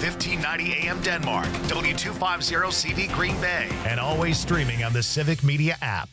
1590 AM Denmark, W250 CV Green Bay, and always streaming on the Civic Media app.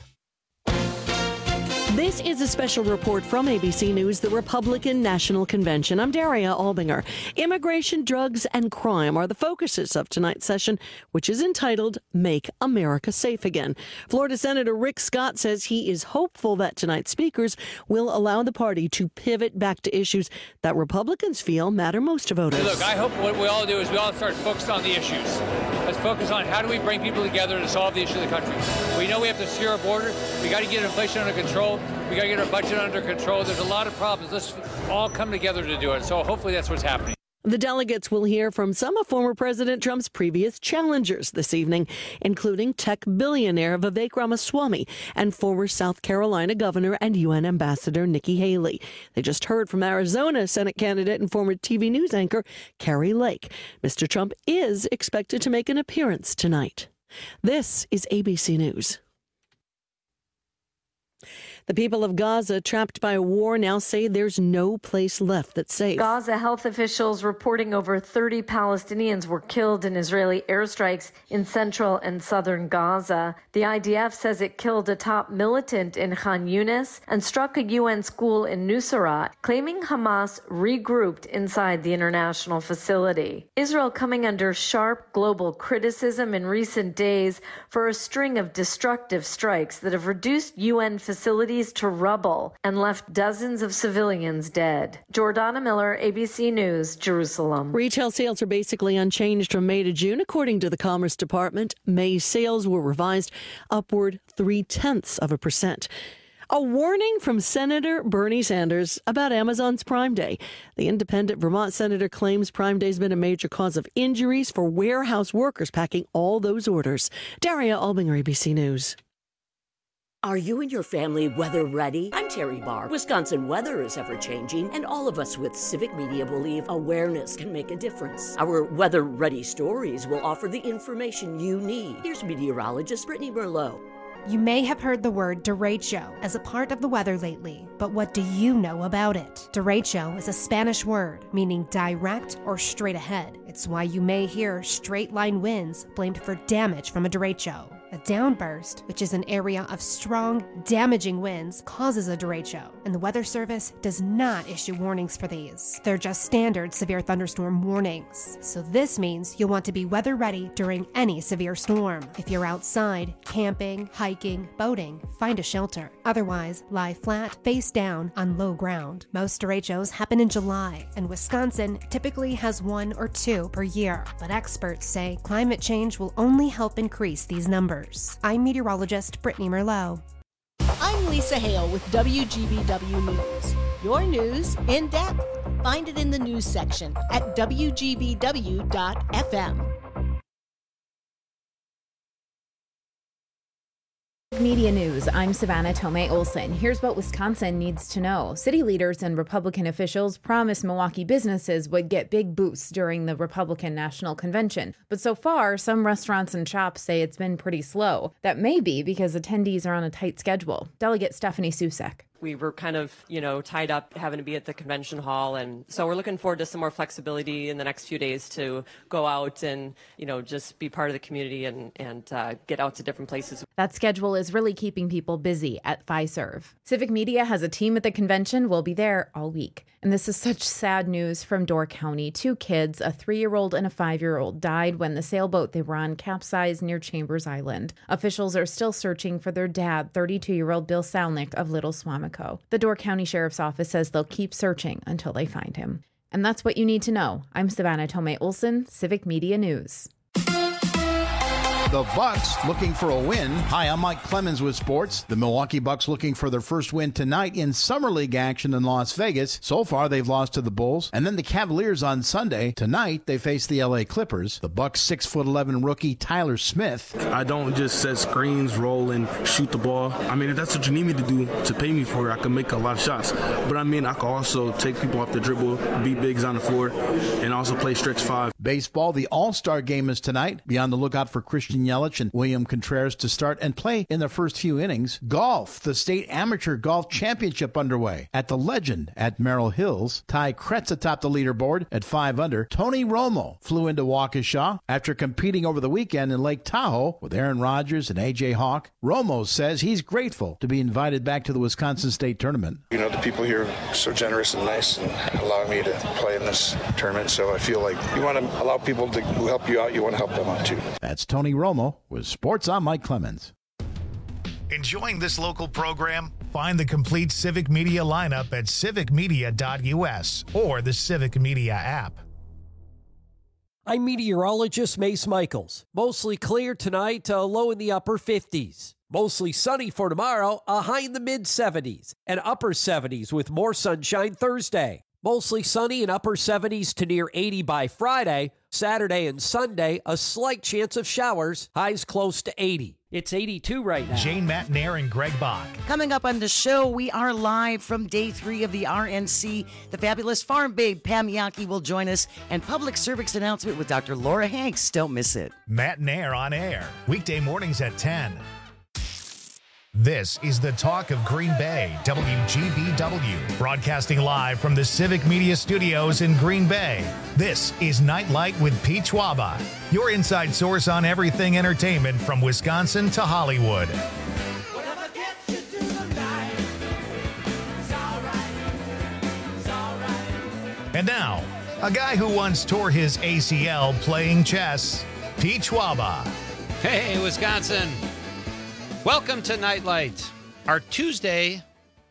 This is a special report from ABC News, the Republican National Convention. I'm Daria Albinger. Immigration, drugs, and crime are the focuses of tonight's session, which is entitled Make America Safe Again. Florida Senator Rick Scott says he is hopeful that tonight's speakers will allow the party to pivot back to issues that Republicans feel matter most to voters. Look, I hope what we all do is we all start focused on the issues. Let's focus on how do we bring people together to solve the issue of the country. We know we have to secure our border. We got to get inflation under control. We got to get our budget under control. There's a lot of problems. Let's all come together to do it. So hopefully that's what's happening. The delegates will hear from some of former President Trump's previous challengers this evening, including tech billionaire Vivek Ramaswamy and former South Carolina Governor and UN Ambassador Nikki Haley. They just heard from Arizona Senate candidate and former TV news anchor Kari Lake. Mr. Trump is expected to make an appearance tonight. This is ABC News. The people of Gaza, trapped by a war, now say there's no place left that's safe. Gaza health officials reporting over 30 Palestinians were killed in Israeli airstrikes in central and southern Gaza. The IDF says it killed a top militant in Khan Yunis and struck a UN school in Nuseirat, claiming Hamas regrouped inside the international facility. Israel coming under sharp global criticism in recent days for a string of destructive strikes that have reduced UN facilities to rubble and left dozens of civilians dead. Jordana Miller, ABC News, Jerusalem. Retail sales are basically unchanged from May to June, according to the Commerce Department. May sales were revised upward 0.3%. A warning from Senator Bernie Sanders about Amazon's Prime Day. The independent Vermont senator claims Prime Day has been a major cause of injuries for warehouse workers packing all those orders. Daria Albinger, ABC News. Are you and your family weather ready? I'm Terry Barr. Wisconsin weather is ever changing, and all of us with Civic Media believe awareness can make a difference. Our weather ready stories will offer the information you need. Here's meteorologist Brittany Merlot. You may have heard the word derecho as a part of the weather lately, but what do you know about it? Derecho is a Spanish word meaning direct or straight ahead. It's why you may hear straight line winds blamed for damage from a derecho. A downburst, which is an area of strong, damaging winds, causes a derecho, and the Weather Service does not issue warnings for these. They're just standard severe thunderstorm warnings. So this means you'll want to be weather ready during any severe storm. If you're outside, camping, hiking, boating, find a shelter. Otherwise, lie flat, face down on low ground. Most derechos happen in July, and Wisconsin typically has 1 or 2 per year. But experts say climate change will only help increase these numbers. I'm meteorologist Brittany Merlot. I'm Lisa Hale with WGBW News. Your news in depth. Find it in the news section at WGBW.FM. Media News, I'm Savannah Tomei Olson. Here's what Wisconsin needs to know. City leaders and Republican officials promised Milwaukee businesses would get big boosts during the Republican National Convention. But so far, some restaurants and shops say it's been pretty slow. That may be because attendees are on a tight schedule. Delegate Stephanie Susek. We were kind of, tied up having to be at the convention hall. And so we're looking forward to some more flexibility in the next few days to go out and, just be part of the community and get out to different places. That schedule is really keeping people busy at Fiserv. Civic Media has a team at the convention. We'll be there all week. And this is such sad news from Door County. 2 kids, a 3-year-old and a 5-year-old, died when the sailboat they were on capsized near Chambers Island. Officials are still searching for their dad, 32-year-old Bill Salnick of Little Swamico. The Door County Sheriff's Office says they'll keep searching until they find him. And that's what you need to know. I'm Savannah Tomei Olson, Civic Media News. The Bucks looking for a win. Hi, I'm Mike Clemens with sports. The Milwaukee Bucks looking for their first win tonight in Summer League action in Las Vegas. So far, they've lost to the Bulls. And then the Cavaliers on Sunday. Tonight, they face the LA Clippers. The Bucks 6'11" rookie Tyler Smith. I don't just set screens, roll, and shoot the ball. If that's what you need me to do to pay me for it, I can make a lot of shots. But I can also take people off the dribble, beat bigs on the floor, and also play stretch 5. Baseball, the All-Star game is tonight. Be on the lookout for Christian Christian Yelich and William Contreras to start and play in the first few innings. Golf, the state amateur golf championship underway at the Legend at Merrill Hills. Ty Kretz atop the leaderboard at 5 under. Tony Romo flew into Waukesha after competing over the weekend in Lake Tahoe with Aaron Rodgers and A.J. Hawk. Romo says he's grateful to be invited back to the Wisconsin State Tournament. You know, the people here are so generous and nice and allowing me to play in this tournament, so I feel like you want to allow people who help you out, you want to help them out too. That's Tony Romo with Sports. I'm Mike Clemens. Enjoying this local program? Find the complete Civic Media lineup at civicmedia.us or the Civic Media app. I'm meteorologist Mace Michaels. Mostly clear tonight, low in the upper 50s. Mostly sunny for tomorrow, a high in the mid-70s and upper 70s with more sunshine Thursday. Mostly sunny and upper 70s to near 80 by Friday. Saturday and Sunday, a slight chance of showers, highs close to 80. It's 82 right now. Jane Matnair and Greg Bach. Coming up on the show, we are live from day 3 of the RNC. The fabulous farm babe, Pam Yaki, will join us, and public service announcement with Dr. Laura Hanks. Don't miss it. Matnair on air, weekday mornings at 10. This is the Talk of Green Bay, WGBW, broadcasting live from the Civic Media Studios in Green Bay. This is Nightlight with Pete Schwaba, your inside source on everything entertainment from Wisconsin to Hollywood. And now, a guy who once tore his ACL playing chess, Pete Schwaba. Hey, Wisconsin. Welcome to Nightlight, our Tuesday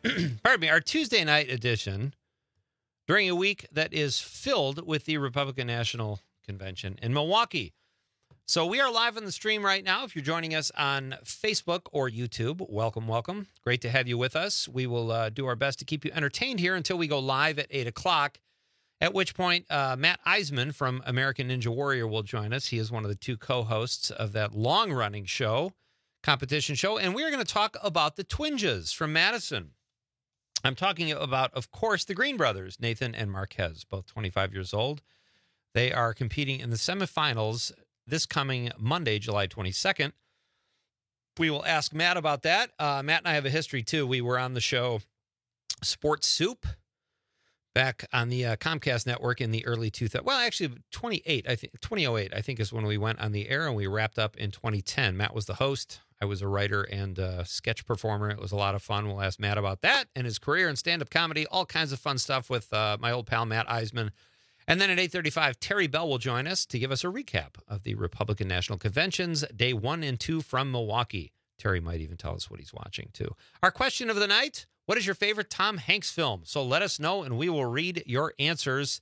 night edition during a week that is filled with the Republican National Convention in Milwaukee. So we are live on the stream right now. If you're joining us on Facebook or YouTube, welcome, welcome. Great to have you with us. We will do our best to keep you entertained here until we go live at 8 o'clock, at which point Matt Eisman from American Ninja Warrior will join us. He is one of the 2 co-hosts of that long-running show, competition show, and we're going to talk about the Twinjas from Madison. I'm talking about, of course, the Green brothers, Nathan and Marquez, both 25 years old. They are competing in the semifinals this coming Monday, July 22nd. We will ask Matt about that. Matt and I have a history, too. We were on the show Sports Soup back on the Comcast network in the early 2000s. Well, actually, 2008, I think is when we went on the air, and we wrapped up in 2010. Matt was the host. I was a writer and sketch performer. It was a lot of fun. We'll ask Matt about that and his career in stand-up comedy, all kinds of fun stuff with my old pal Matt Eisman. And then at 8:35, Terry Bell will join us to give us a recap of the Republican National Conventions, day 1 and 2 from Milwaukee. Terry might even tell us what he's watching, too. Our question of the night, what is your favorite Tom Hanks film? So let us know, and we will read your answers.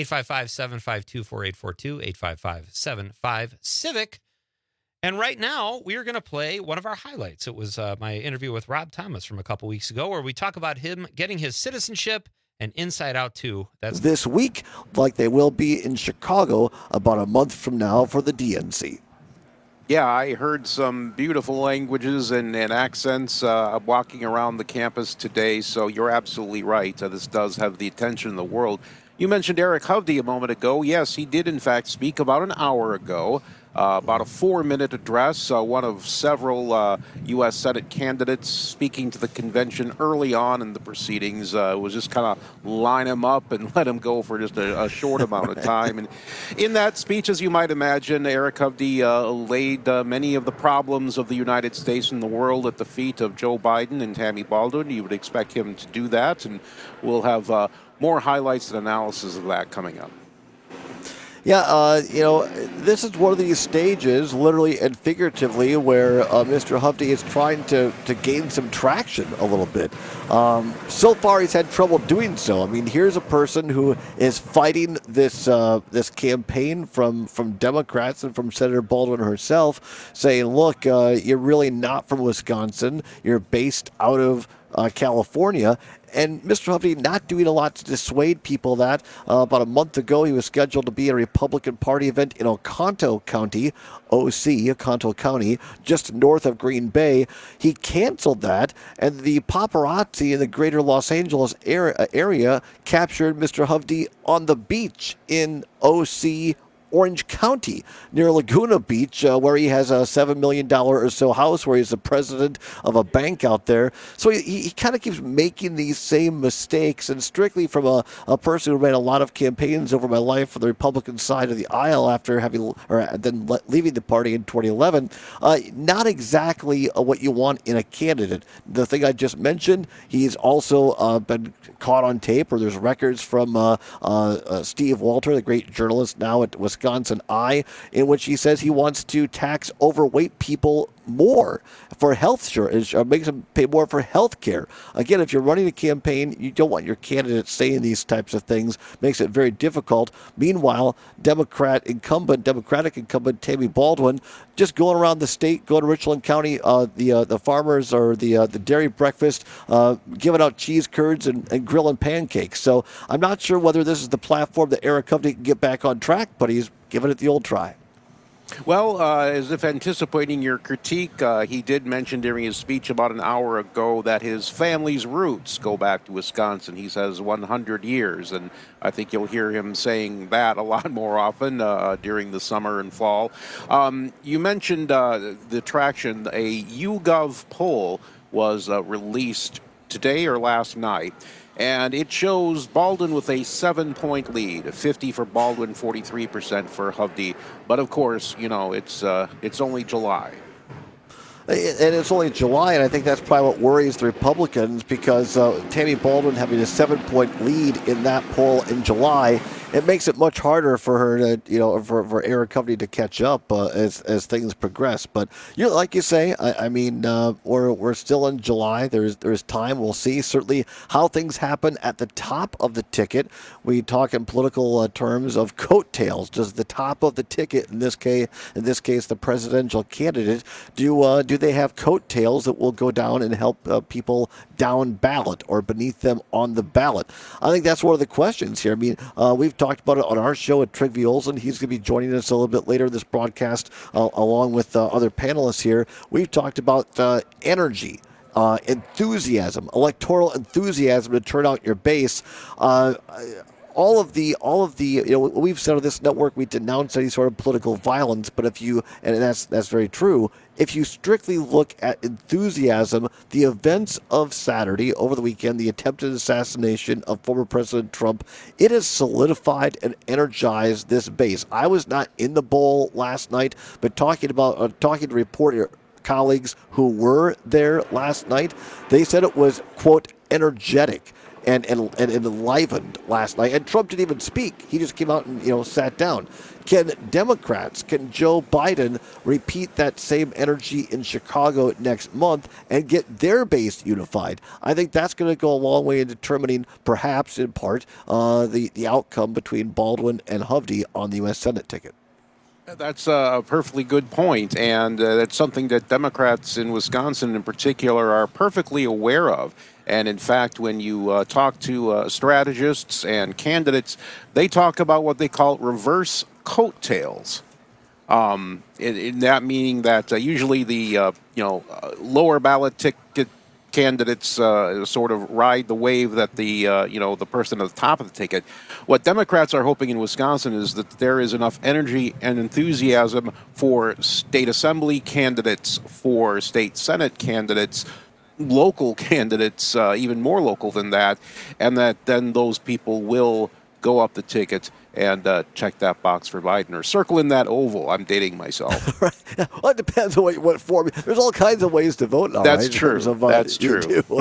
855-752-4842, 855-75-CIVIC. And right now, we are going to play one of our highlights. It was my interview with Rob Thomas from a couple weeks ago, where we talk about him getting his citizenship and Inside Out 2. That's this week, like they will be in Chicago about a month from now for the DNC. Yeah, I heard some beautiful languages and accents walking around the campus today, so you're absolutely right. This does have the attention of the world. You mentioned Eric Hovde a moment ago. Yes, he did, in fact, speak about an hour ago. About a 4-minute address, one of several U.S. Senate candidates speaking to the convention early on in the proceedings. Was just kind of line him up and let him go for just a short amount of time. And in that speech, as you might imagine, Eric Hovde laid many of the problems of the United States and the world at the feet of Joe Biden and Tammy Baldwin. You would expect him to do that, and we'll have more highlights and analysis of that coming up. Yeah, this is one of these stages, literally and figuratively, where Mr. Hovde is trying to gain some traction a little bit. So far, he's had trouble doing so. I mean, here's a person who is fighting this campaign from Democrats and from Senator Baldwin herself, saying, look, you're really not from Wisconsin. You're based out of California. And Mr. Hovde not doing a lot to dissuade people that. About a month ago, he was scheduled to be at a Republican Party event in Oconto County, Oconto County, just north of Green Bay. He canceled that, and the paparazzi in the greater Los Angeles area captured Mr. Hovde on the beach in Orange County near Laguna Beach, where he has a $7 million or so house where he's the president of a bank out there. So he kind of keeps making these same mistakes. And strictly from a person who ran a lot of campaigns over my life for the Republican side of the aisle after then leaving the party in 2011, not exactly what you want in a candidate. The thing I just mentioned, he's also been caught on tape, or there's records from Steve Walter, the great journalist now at Wisconsin Eye, in which he says he wants to tax overweight people more for health insurance, or makes them pay more for health care. Again, if you're running a campaign, you don't want your candidate saying these types of things. Makes it very difficult. Meanwhile, Democratic incumbent Tammy Baldwin just going around the state, going to Richland County, the farmers or the dairy breakfast, giving out cheese curds and grilling pancakes. So I'm not sure whether this is the platform that Eric Hovde can get back on track, but he's giving it the old try. Well, as if anticipating your critique, he did mention during his speech about an hour ago that his family's roots go back to Wisconsin. He says 100 years, and I think you'll hear him saying that a lot more often during the summer and fall. You mentioned the traction. A YouGov poll was released today or last night, and it shows Baldwin with a 7-point lead, 50 for Baldwin, 43% for Hovde. But of course, it's only July. And it's only July, and I think that's probably what worries the Republicans, because Tammy Baldwin having a 7-point lead in that poll in July, it makes it much harder for her to, for Eric Hovde to catch up as things progress. But like you say, I mean, we're still in July. There's time. We'll see certainly how things happen at the top of the ticket. We talk in political terms of coattails. Does the top of the ticket, in this case, the presidential candidate, do they have coattails that will go down and help people down ballot or beneath them on the ballot? I think that's one of the questions here. I mean, we've talked about it on our show with Trygve Olsen. He's going to be joining us a little bit later in this broadcast along with other panelists here. We've talked about energy. Enthusiasm, electoral enthusiasm to turn out your base. All of the, we've said on this network, we denounce any sort of political violence, but and that's very true, if you strictly look at enthusiasm, the events of Saturday, over the weekend, the attempted assassination of former President Trump, it has solidified and energized this base. I was not in the bowl last night, but talking to reporter colleagues who were there last night, they said it was, quote, energetic and enlivened last night. And Trump didn't even speak. He just came out and sat down. Can Joe Biden repeat that same energy in Chicago next month and get their base unified? I think that's going to go a long way in determining, perhaps in part, the outcome between Baldwin and Hovde on the U.S. Senate ticket. That's a perfectly good point, and that's something that Democrats in Wisconsin in particular are perfectly aware of. And in fact, when you talk to strategists and candidates, they talk about what they call reverse coattails. In that meaning that usually the lower ballot ticket candidates sort of ride the wave that the person at the top of the ticket. What Democrats are hoping in Wisconsin is that there is enough energy and enthusiasm for state assembly candidates, for state senate candidates, local candidates, even more local than that, and that then those people will go up the ticket and check that box for Biden or circle in that oval. I'm dating myself. Right. Well, it depends on what form. There's all kinds of ways to vote now. That's right? true. That's true.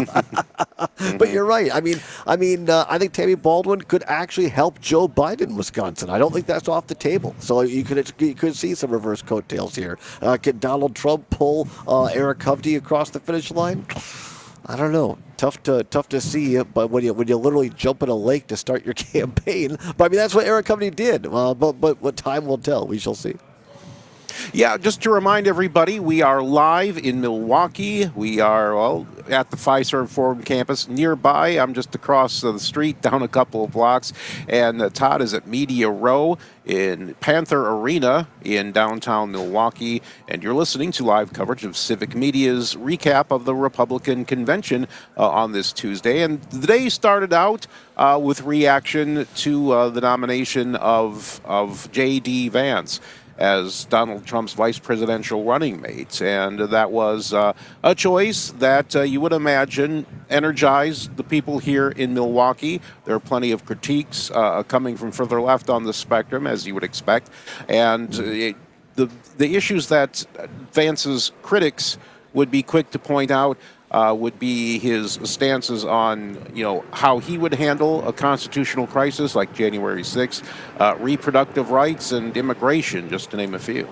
But you're right. I mean, I think Tammy Baldwin could actually help Joe Biden in Wisconsin. I don't think that's off the table. So you could see some reverse coattails here. Can Donald Trump pull Eric Hovde across the finish line? I don't know. Tough to see, but when you literally jump in a lake to start your campaign, but I mean that's what Eric Hovde did. But what time will tell. We shall see. Yeah, just to remind everybody, we are live in Milwaukee. We are at the Fiserv Forum campus nearby. I'm just across the street, down a couple of blocks. And Todd is at Media Row in Panther Arena in downtown Milwaukee. And you're listening to live coverage of Civic Media's recap of the Republican convention on this Tuesday. And the day started out with reaction to the nomination of J.D. Vance as Donald Trump's vice presidential running mate. And that was a choice that you would imagine energized the people here in Milwaukee. There are plenty of critiques coming from further left on the spectrum, as you would expect. And the issues that Vance's critics would be quick to point out would be his stances on, how he would handle a constitutional crisis like January 6th, reproductive rights and immigration, just to name a few.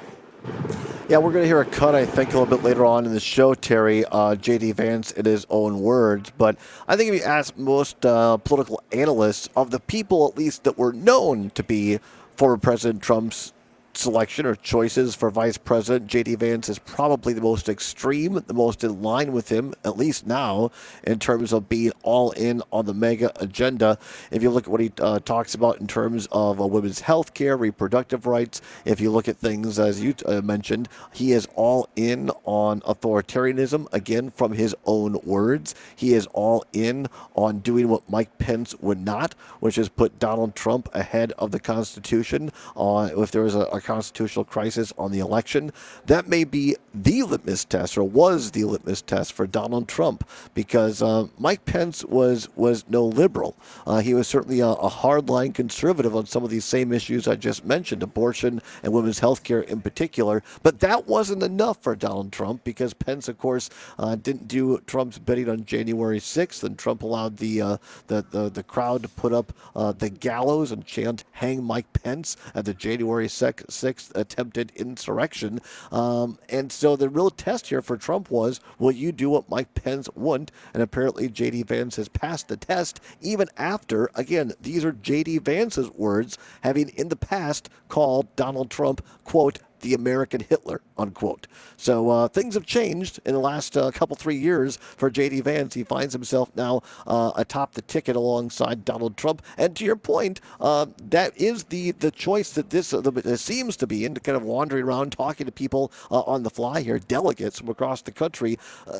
Yeah, we're going to hear a cut, I think, a little bit later on in the show, Terry, J.D. Vance in his own words. But I think if you ask most political analysts, of the people at least that were known to be former President Trump's selection or choices for vice president, J.D. Vance is probably the most extreme, the most in line with him, at least now, in terms of being all in on the mega agenda. If you look at what he talks about in terms of women's health care, reproductive rights, if you look at things, as you mentioned, he is all in on authoritarianism, again, from his own words. He is all in on doing what Mike Pence would not, which is put Donald Trump ahead of the Constitution. If there was a constitutional crisis on the election, that may be the litmus test, or was the litmus test for Donald Trump, because Mike Pence was no liberal. He was certainly a hardline conservative on some of these same issues I just mentioned, abortion and women's health care in particular. But that wasn't enough for Donald Trump, because Pence, of course, didn't do Trump's bidding on January 6th, and Trump allowed the crowd to put up the gallows and chant "Hang Mike Pence" at the January 6th attempted insurrection. And so the real test here for Trump was, will you do what Mike Pence wouldn't? And apparently J.D. Vance has passed the test, even after, again, these are J.D. Vance's words, having in the past called Donald Trump, quote, the American Hitler, unquote. So things have changed in the last couple, 3 years for J.D. Vance. He finds himself now atop the ticket alongside Donald Trump. And to your point, that is the choice that this seems to be, and kind of wandering around talking to people on the fly here, delegates from across the country.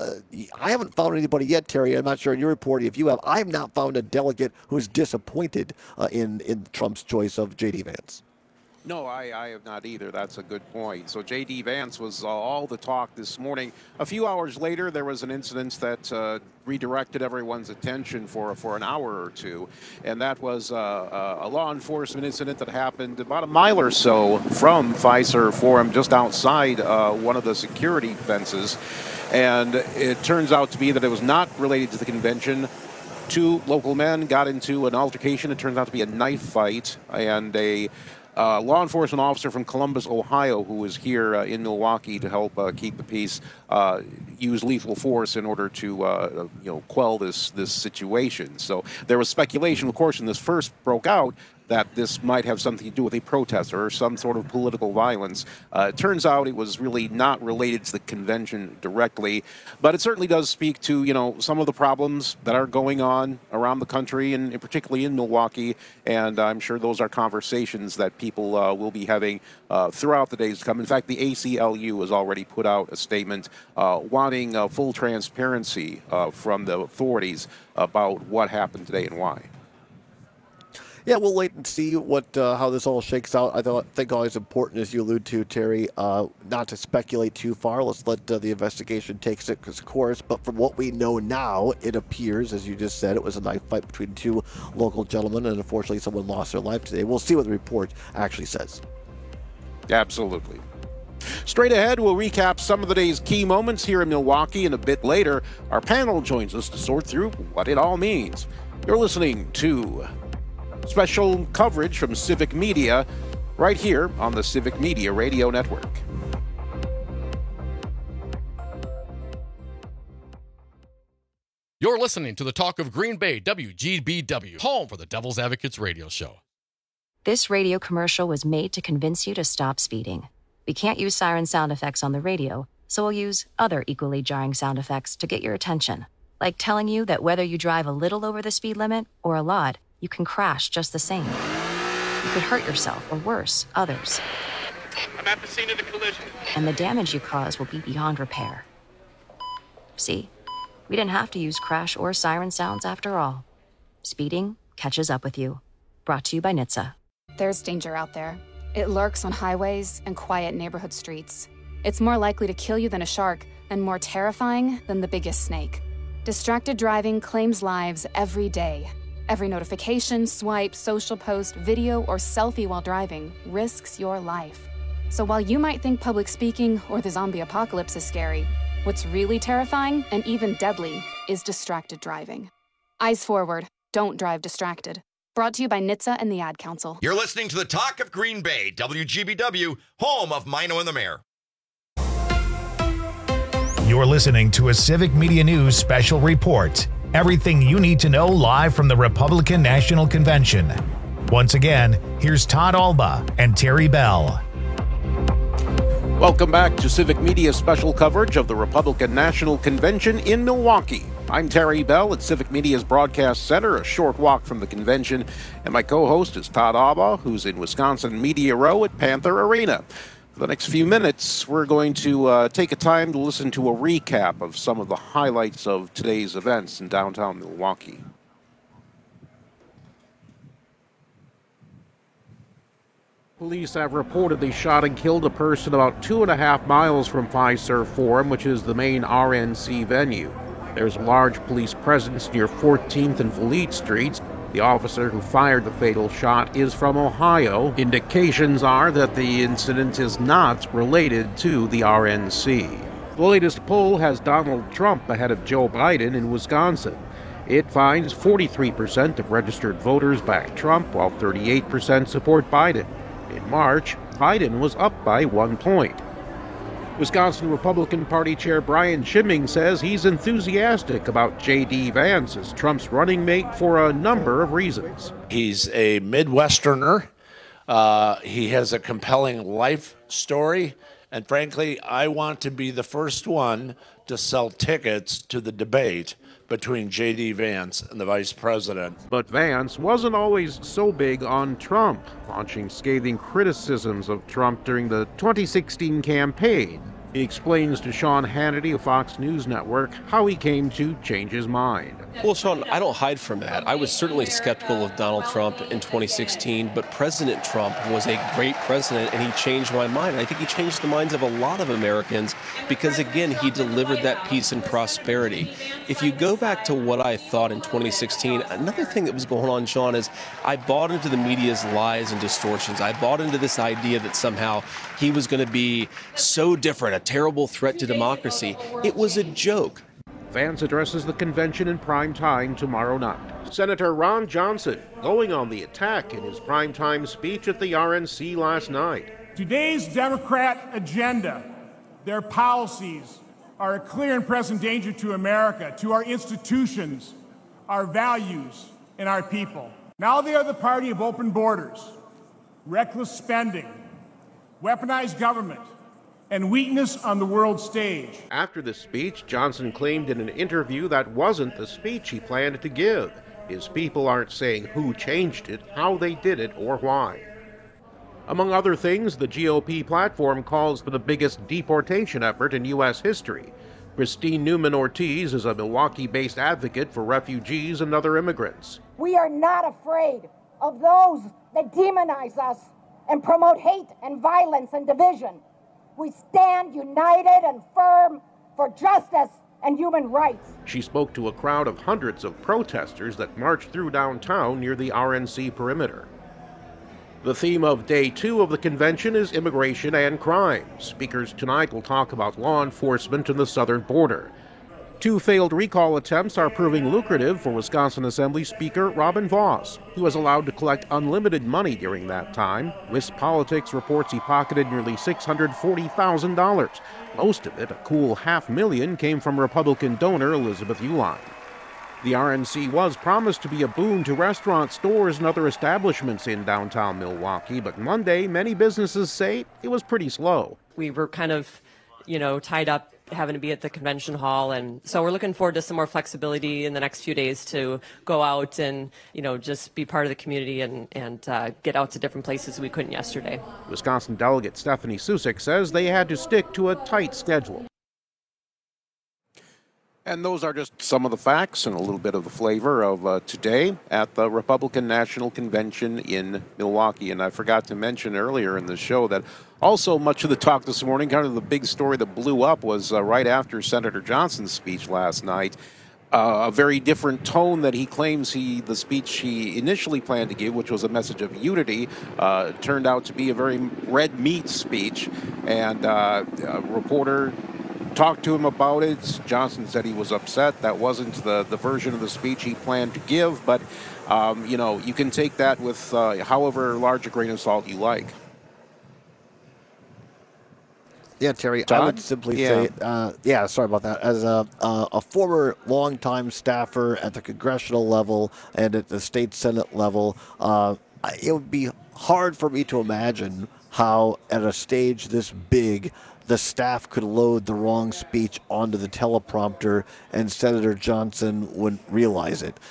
I haven't found anybody yet, Terry. I'm not sure in your reporting if you have. I have not found a delegate who's disappointed in Trump's choice of J.D. Vance. No, I have not either. That's a good point. So J.D. Vance was all the talk this morning. A few hours later, there was an incident that redirected everyone's attention for an hour or two, and that was a law enforcement incident that happened about a mile or so from Fiserv Forum, just outside one of the security fences. And it turns out to be that it was not related to the convention. Two local men got into an altercation. It turns out to be a knife fight, and a law enforcement officer from Columbus, Ohio, who was here in Milwaukee to help keep the peace, used lethal force in order to quell this situation. So there was speculation, of course, when this first broke out, that this might have something to do with a protester or some sort of political violence. It turns out it was really not related to the convention directly, but it certainly does speak to, some of the problems that are going on around the country, and particularly in Milwaukee, and I'm sure those are conversations that people will be having throughout the days to come. In fact, the ACLU has already put out a statement wanting full transparency from the authorities about what happened today and why. Yeah, we'll wait and see how this all shakes out. I think always important, as you allude to, Terry, not to speculate too far. Let's let the investigation take its course. But from what we know now, it appears, as you just said, it was a knife fight between two local gentlemen, and unfortunately someone lost their life today. We'll see what the report actually says. Absolutely. Straight ahead, we'll recap some of the day's key moments here in Milwaukee, and a bit later, our panel joins us to sort through what it all means. You're listening to special coverage from Civic Media right here on the Civic Media Radio Network. You're listening to the Talk of Green Bay, WGBW, home for the Devil's Advocates radio show. This radio commercial was made to convince you to stop speeding. We can't use siren sound effects on the radio, so we'll use other equally jarring sound effects to get your attention. Like telling you that whether you drive a little over the speed limit or a lot, you can crash just the same. You could hurt yourself, or worse, others. I'm at the scene of the collision. And the damage you cause will be beyond repair. See? We didn't have to use crash or siren sounds after all. Speeding catches up with you. Brought to you by NHTSA. There's danger out there. It lurks on highways and quiet neighborhood streets. It's more likely to kill you than a shark, and more terrifying than the biggest snake. Distracted driving claims lives every day. Every notification, swipe, social post, video, or selfie while driving risks your life. So while you might think public speaking or the zombie apocalypse is scary, what's really terrifying and even deadly is distracted driving. Eyes forward. Don't drive distracted. Brought to you by NHTSA and the Ad Council. You're listening to the Talk of Green Bay, WGBW, home of Mino and the Mayor. You're listening to a Civic Media News special report. Everything you need to know live from the Republican National Convention. Once again, here's Todd Alba and Terry Bell. Welcome back to Civic Media's special coverage of the Republican National Convention in Milwaukee. I'm Terry Bell at Civic Media's Broadcast Center, a short walk from the convention, and my co-host is Todd Alba, who's in Wisconsin Media Row at Panther Arena. For the next few minutes, we're going to take a time to listen to a recap of some of the highlights of today's events in downtown Milwaukee. Police have reportedly shot and killed a person about 2.5 miles from Fiserv Forum, which is the main RNC venue. There's a large police presence near 14th and Fleet Streets. The officer who fired the fatal shot is from Ohio. Indications are that the incident is not related to the RNC. The latest poll has Donald Trump ahead of Joe Biden in Wisconsin. It finds 43% of registered voters back Trump, while 38% support Biden. In March, Biden was up by 1 point. Wisconsin Republican Party Chair Brian Schimming says he's enthusiastic about J.D. Vance as Trump's running mate for a number of reasons. He's a Midwesterner. He has a compelling life story. And frankly, I want to be the first one to sell tickets to the debate between J.D. Vance and the vice president. But Vance wasn't always so big on Trump, launching scathing criticisms of Trump during the 2016 campaign. He explains to Sean Hannity of Fox News Network how he came to change his mind. Well, Sean, I don't hide from that. I was certainly skeptical of Donald Trump in 2016, but President Trump was a great president, and he changed my mind. I think he changed the minds of a lot of Americans because, again, he delivered that peace and prosperity. If you go back to what I thought in 2016, another thing that was going on, Sean, is I bought into the media's lies and distortions. I bought into this idea that somehow he was going to be so different, a terrible threat to democracy. It was a joke. Vance addresses the convention in prime time tomorrow night. Senator Ron Johnson going on the attack in his primetime speech at the RNC last night. Today's Democrat agenda, their policies, are a clear and present danger to America, to our institutions, our values, and our people. Now they are the party of open borders, reckless spending, weaponized government, and weakness on the world stage. After the speech, Johnson claimed in an interview that wasn't the speech he planned to give. His people aren't saying who changed it, how they did it, or why. Among other things, the GOP platform calls for the biggest deportation effort in U.S. history. Christine Newman Ortiz is a Milwaukee-based advocate for refugees and other immigrants. We are not afraid of those that demonize us and promote hate and violence and division. We stand united and firm for justice and human rights. She spoke to a crowd of hundreds of protesters that marched through downtown near the RNC perimeter. The theme of Day 2 of the convention is immigration and crime. Speakers tonight will talk about law enforcement in the southern border. 2 failed recall attempts are proving lucrative for Wisconsin Assembly Speaker Robin Vos, who was allowed to collect unlimited money during that time. Wisp Politics reports he pocketed nearly $640,000. Most of it, a cool $500,000, came from Republican donor Elizabeth Uihlein. The RNC was promised to be a boon to restaurants, stores, and other establishments in downtown Milwaukee, but Monday, many businesses say it was pretty slow. We were kind of, tied up having to be at the convention hall, and so we're looking forward to some more flexibility in the next few days to go out and, just be part of the community and get out to different places we couldn't yesterday. Wisconsin delegate Stephanie Susik says they had to stick to a tight schedule. And those are just some of the facts and a little bit of the flavor of today at the Republican National Convention in Milwaukee. And I forgot to mention earlier in the show that also much of the talk this morning, kind of the big story that blew up, was right after Senator Johnson's speech last night. A very different tone that he claims the speech he initially planned to give, which was a message of unity, turned out to be a very red meat speech. And a reporter talked to him about it. Johnson said he was upset. That wasn't the version of the speech he planned to give, but you can take that with however large a grain of salt you like. Yeah, Terry, Todd? I would simply say, sorry about that. As a former longtime staffer at the congressional level and at the state senate level, it would be hard for me to imagine how at a stage this big the staff could load the wrong speech onto the teleprompter and Senator Johnson wouldn't realize it.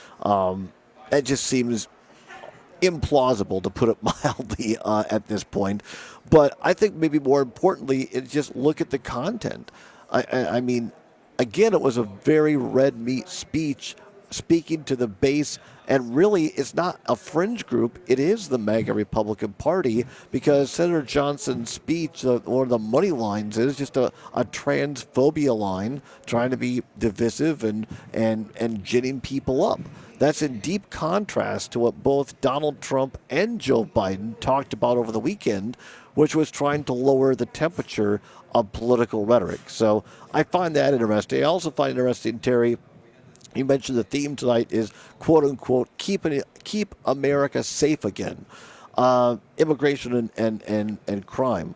It just seems implausible, to put it mildly, at this point. But I think maybe more importantly is just look at the content. I mean, again, it was a very red meat speech speaking to the base, and really it's not a fringe group, it is the MAGA Republican Party, because Senator Johnson's speech, one of the money lines is just a transphobia line, trying to be divisive and ginning people up. That's in deep contrast to what both Donald Trump and Joe Biden talked about over the weekend, which was trying to lower the temperature of political rhetoric. So I find that interesting. I also find interesting, Terry, you mentioned the theme tonight is, quote unquote, keep America safe again. Immigration and crime.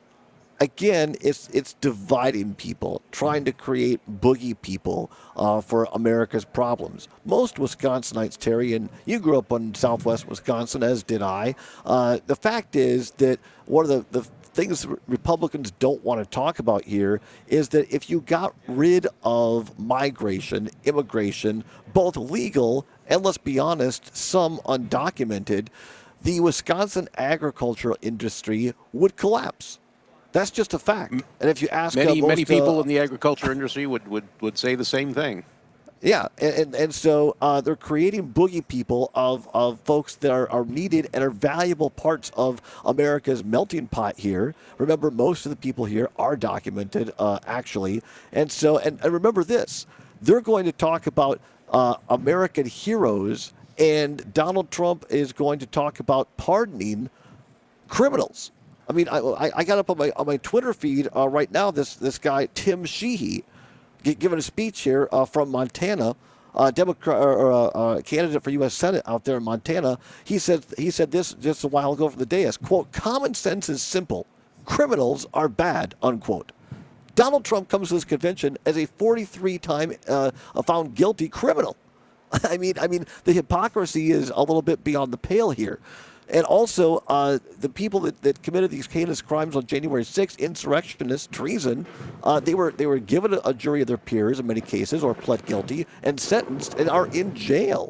Again, it's dividing people, trying to create boogie people for America's problems. Most Wisconsinites, Terry, and you grew up in Southwest Wisconsin, as did I. The fact is that one of the things Republicans don't want to talk about here is that if you got rid of migration, immigration, both legal and, let's be honest, some undocumented, the Wisconsin agricultural industry would collapse. That's just a fact. And if you ask many people in the agriculture industry would say the same thing. Yeah, and so they're creating boogie people of folks that are needed and are valuable parts of America's melting pot here. Remember, most of the people here are documented, actually. And so, and remember this, they're going to talk about American heroes, and Donald Trump is going to talk about pardoning criminals. I mean, I got up on my Twitter feed right now, this guy, Tim Sheehy, giving a speech here from Montana, Democrat or candidate for U.S. Senate out there in Montana. He said this just a while ago from the dais, quote, "Common sense is simple. Criminals are bad," unquote. Donald Trump comes to this convention as a 43-time found guilty criminal. I mean, the hypocrisy is a little bit beyond the pale here. And also, the people that committed these heinous crimes on January 6th, insurrectionists, treason, they were given a jury of their peers in many cases, or pled guilty, and sentenced, and are in jail.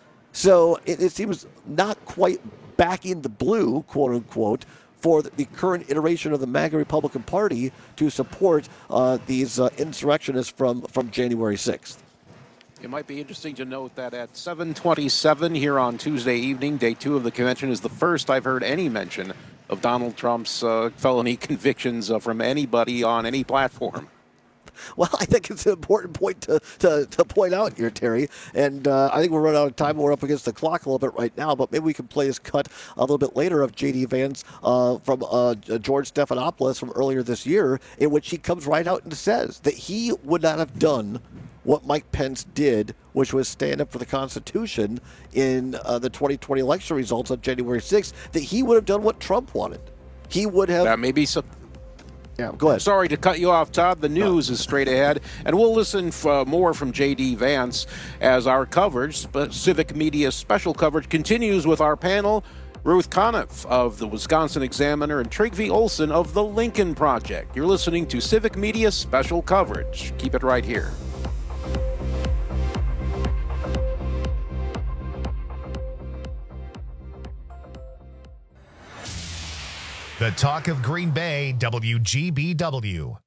So it seems not quite back in the blue, quote unquote, for the current iteration of the MAGA Republican Party to support these insurrectionists from January 6th. It might be interesting to note that at 7:27 here on Tuesday evening, day 2 of the convention is the first I've heard any mention of Donald Trump's felony convictions from anybody on any platform. Well, I think it's an important point to point out here, Terry. And I think we're running out of time. We're up against the clock a little bit right now, but maybe we can play this cut a little bit later of J.D. Vance from George Stephanopoulos from earlier this year, in which he comes right out and says that he would not have done what Mike Pence did, which was stand up for the Constitution in the 2020 election results on January 6th, that he would have done what Trump wanted. He would have... That may be some... Yeah, go ahead. Sorry to cut you off, Todd. The news is straight ahead, and we'll listen for more from J.D. Vance as our coverage, Civic Media special coverage, continues with our panel, Ruth Conniff of the Wisconsin Examiner and Trygve Olsen of the Lincoln Project. You're listening to Civic Media special coverage. Keep it right here. The Talk of Green Bay, WGBW.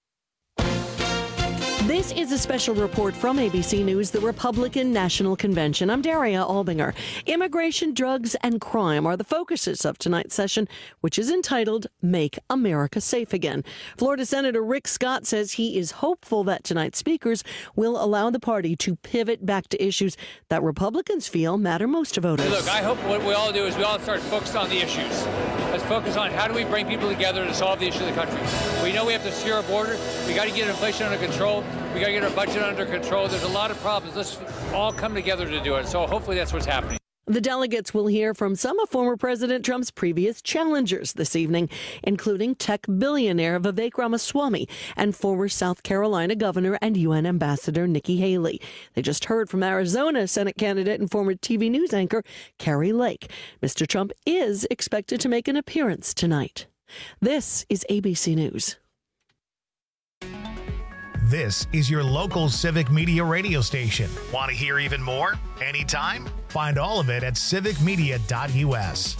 This is a special report from ABC News, the Republican National Convention. I'm Daria Albinger. Immigration, drugs, and crime are the focuses of tonight's session, which is entitled Make America Safe Again. Florida Senator Rick Scott says he is hopeful that tonight's speakers will allow the party to pivot back to issues that Republicans feel matter most to voters. Look, I hope what we all do is we all start focused on the issues. Let's focus on how do we bring people together to solve the issue of the country. We know we have to secure our border. We got to get inflation under control. We got to get our budget under control. There's a lot of problems. Let's all come together to do it. So hopefully that's what's happening. The delegates will hear from some of former President Trump's previous challengers this evening, including tech billionaire Vivek Ramaswamy and former South Carolina Governor and UN Ambassador Nikki Haley. They just heard from Arizona Senate candidate and former TV news anchor Kari Lake. Mr. Trump is expected to make an appearance tonight. This is ABC News. This is your local Civic Media radio station. Want to hear even more? Anytime? Find all of it at civicmedia.us.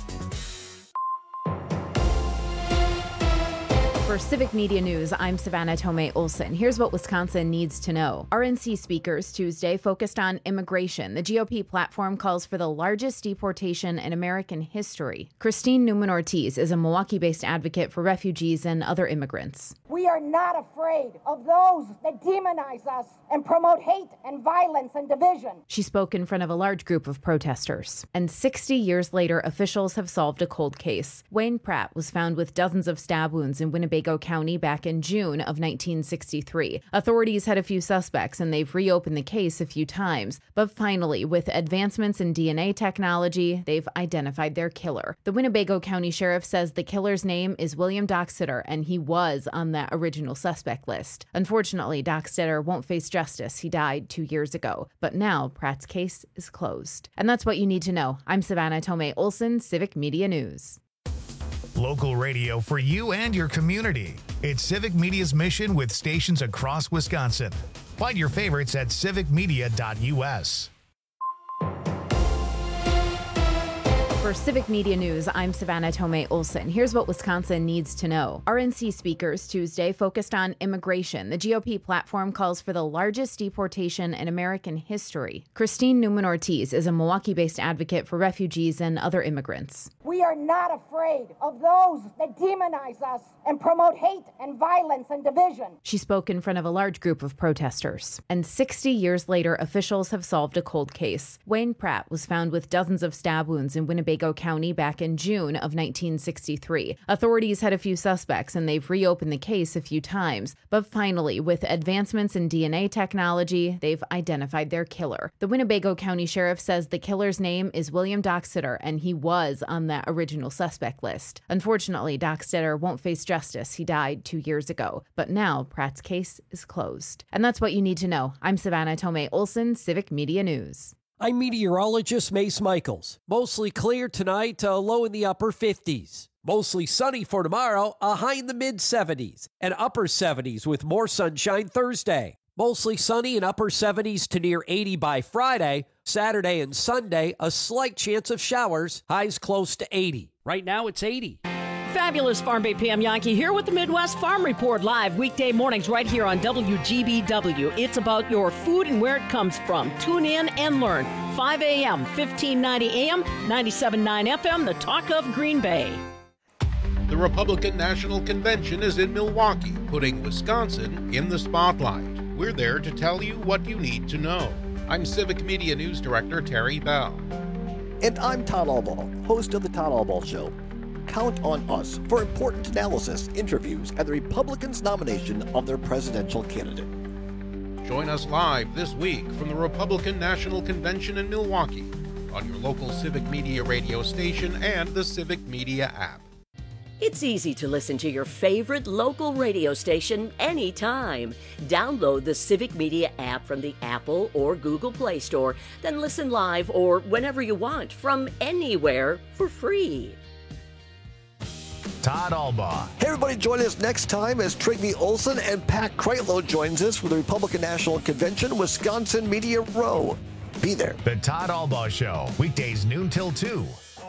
For Civic Media News, I'm Savannah Tomei Olsen. Here's what Wisconsin needs to know. RNC speakers Tuesday focused on immigration. The GOP platform calls for the largest deportation in American history. Christine Newman-Ortiz is a Milwaukee-based advocate for refugees and other immigrants. We are not afraid of those that demonize us and promote hate and violence and division. She spoke in front of a large group of protesters. And 60 years later, officials have solved a cold case. Wayne Pratt was found with dozens of stab wounds in Winnebago County back in June of 1963. Authorities had a few suspects, and they've reopened the case a few times. But finally, with advancements in DNA technology, they've identified their killer. The Winnebago County Sheriff says the killer's name is William Dockstader, and he was on that original suspect list. Unfortunately, Dockstader won't face justice. He died 2 years ago. But now, Pratt's case is closed. And that's what you need to know. I'm Savannah Tomei Olsen, Civic Media News. Local radio for you and your community. It's Civic Media's mission with stations across Wisconsin. Find your favorites at civicmedia.us. For Civic Media News, I'm Savannah Tomei Olsen. Here's what Wisconsin needs to know. RNC speakers Tuesday focused on immigration. The GOP platform calls for the largest deportation in American history. Christine Newman-Ortiz is a Milwaukee-based advocate for refugees and other immigrants. We are not afraid of those that demonize us and promote hate and violence and division. She spoke in front of a large group of protesters. And 60 years later, officials have solved a cold case. Wayne Pratt was found with dozens of stab wounds in Winnebago County back in June of 1963. Authorities had a few suspects, and they've reopened the case a few times. But finally, with advancements in DNA technology, they've identified their killer. The Winnebago County Sheriff says the killer's name is William Dockstader, and he was on that original suspect list. Unfortunately, Dockstader won't face justice. He died 2 years ago. But now, Pratt's case is closed. And that's what you need to know. I'm Savannah Tomei Olsen, Civic Media News. I'm meteorologist Mace Michaels. Mostly clear tonight, low in the upper 50s. Mostly sunny for tomorrow, a high in the mid-70s. And upper 70s with more sunshine Thursday. Mostly sunny and upper 70s to near 80 by Friday. Saturday and Sunday, a slight chance of showers. Highs close to 80. Right now, it's 80. Fabulous Farm Bay Pam Yankee here with the Midwest Farm Report live weekday mornings right here on WGBW. It's about your food and where it comes from. Tune in and learn. 5 a.m., 1590 a.m., 97.9 FM, the talk of Green Bay. The Republican National Convention is in Milwaukee, putting Wisconsin in the spotlight. We're there to tell you what you need to know. I'm Civic Media News Director Terry Bell. And I'm Todd Albaugh, host of The Todd Albaugh Show. Count on us for important analysis, interviews, and the Republicans' nomination of their presidential candidate. Join us live this week from the Republican National Convention in Milwaukee on your local Civic Media radio station and the Civic Media app. It's easy to listen to your favorite local radio station anytime. Download the Civic Media app from the Apple or Google Play Store, then listen live or whenever you want from anywhere for free. Todd Albaugh. Hey, everybody, join us next time as Trygve Olsen and Pat Kreitlow joins us for the Republican National Convention, Wisconsin Media Row. Be there. The Todd Albaugh Show, weekdays noon till 2.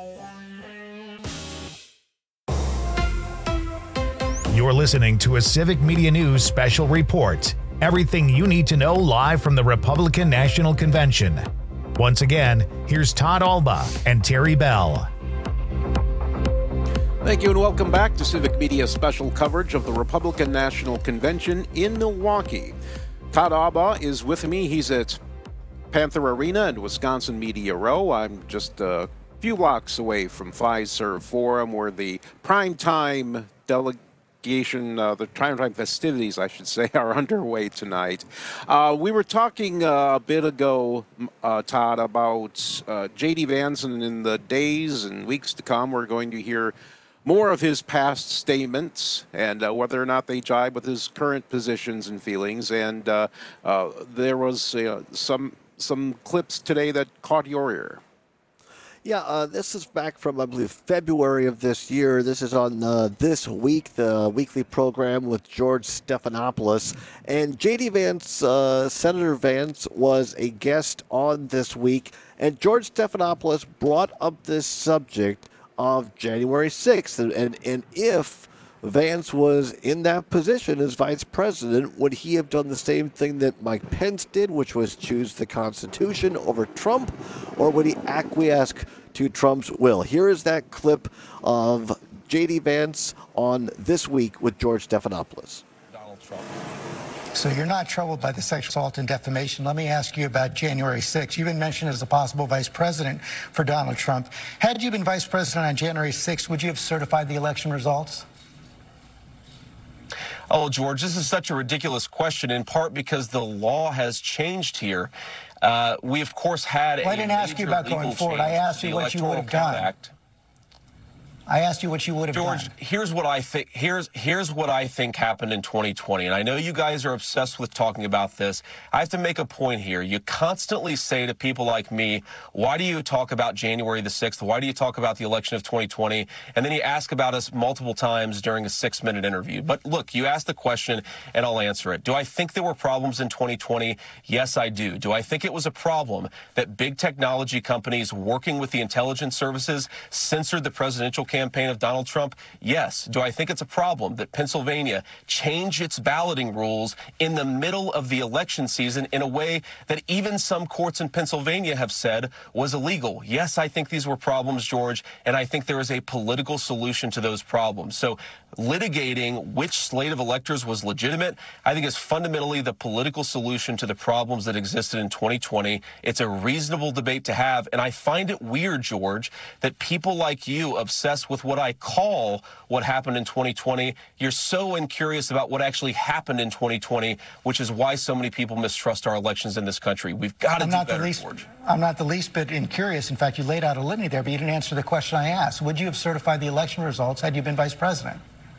You're listening to a Civic Media News special report. Everything you need to know live from the Republican National Convention. Once again, here's Todd Albaugh and Terry Bell. Thank you and welcome back to Civic Media special coverage of the Republican National Convention in Milwaukee. Todd Albaugh is with me. He's at Panther Arena and Wisconsin Media Row. I'm just a few blocks away from Fiserv Forum, where the primetime the primetime festivities, I should say, are underway tonight. We were talking a bit ago, Todd, about J.D. Vance, and in the days and weeks to come, we're going to hear more of his past statements and whether or not they jibe with his current positions and feelings. And there was some clips today that caught your ear. Yeah, this is back from, I believe, February of this year. This is on This Week, the weekly program with George Stephanopoulos. And J.D. Vance, Senator Vance, was a guest on This Week. And George Stephanopoulos brought up this subject of January 6th. And if Vance was in that position as vice president, would he have done the same thing that Mike Pence did, which was choose the Constitution over Trump, or would he acquiesce to Trump's will? Here is that clip of J.D. Vance on This Week with George Stephanopoulos. Donald Trump. So you're not troubled by the sexual assault and defamation. Let me ask you about January 6th. You've been mentioned as a possible vice president for Donald Trump. Had you been vice president on January 6th, would you have certified the election results? Oh, George, this is such a ridiculous question, in part because the law has changed here. We, of course, had well, I didn't ask you about going forward. I asked you what you would have done. I asked you what you would have done. George, here's what I think. Here's what I think happened in 2020. And I know you guys are obsessed with talking about this. I have to make a point here. You constantly say to people like me, why do you talk about January the 6th? Why do you talk about the election of 2020? And then you ask about us multiple times during a 6-minute interview. But look, you asked the question and I'll answer it. Do I think there were problems in 2020? Yes, I do. Do I think it was a problem that big technology companies working with the intelligence services censored the presidential campaign of Donald Trump? Yes. Do I think it's a problem that Pennsylvania changed its balloting rules in the middle of the election season in a way that even some courts in Pennsylvania have said was illegal? Yes, I think these were problems, George, and I think there is a political solution to those problems. So litigating which slate of electors was legitimate, I think, is fundamentally the political solution to the problems that existed in 2020. It's a reasonable debate to have, and I find it weird, George, that people like you obsessed with what I call what happened in 2020. You're so incurious about what actually happened in 2020, which is why so many people mistrust our elections in this country. We've got to do better, George. I'm not the least bit incurious. In fact, you laid out a litany there, but you didn't answer the question I asked. Would you have certified the election results had you been vice president?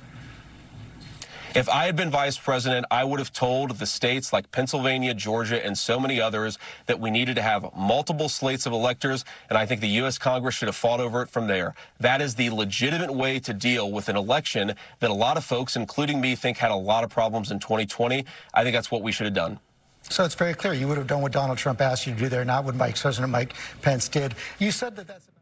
If I had been vice president, I would have told the states like Pennsylvania, Georgia, and so many others that we needed to have multiple slates of electors, and I think the U.S. Congress should have fought over it from there. That is the legitimate way to deal with an election that a lot of folks, including me, think had a lot of problems in 2020. I think that's what we should have done. So it's very clear. You would have done what Donald Trump asked you to do there, not what Vice President Mike Pence did. You said that that's...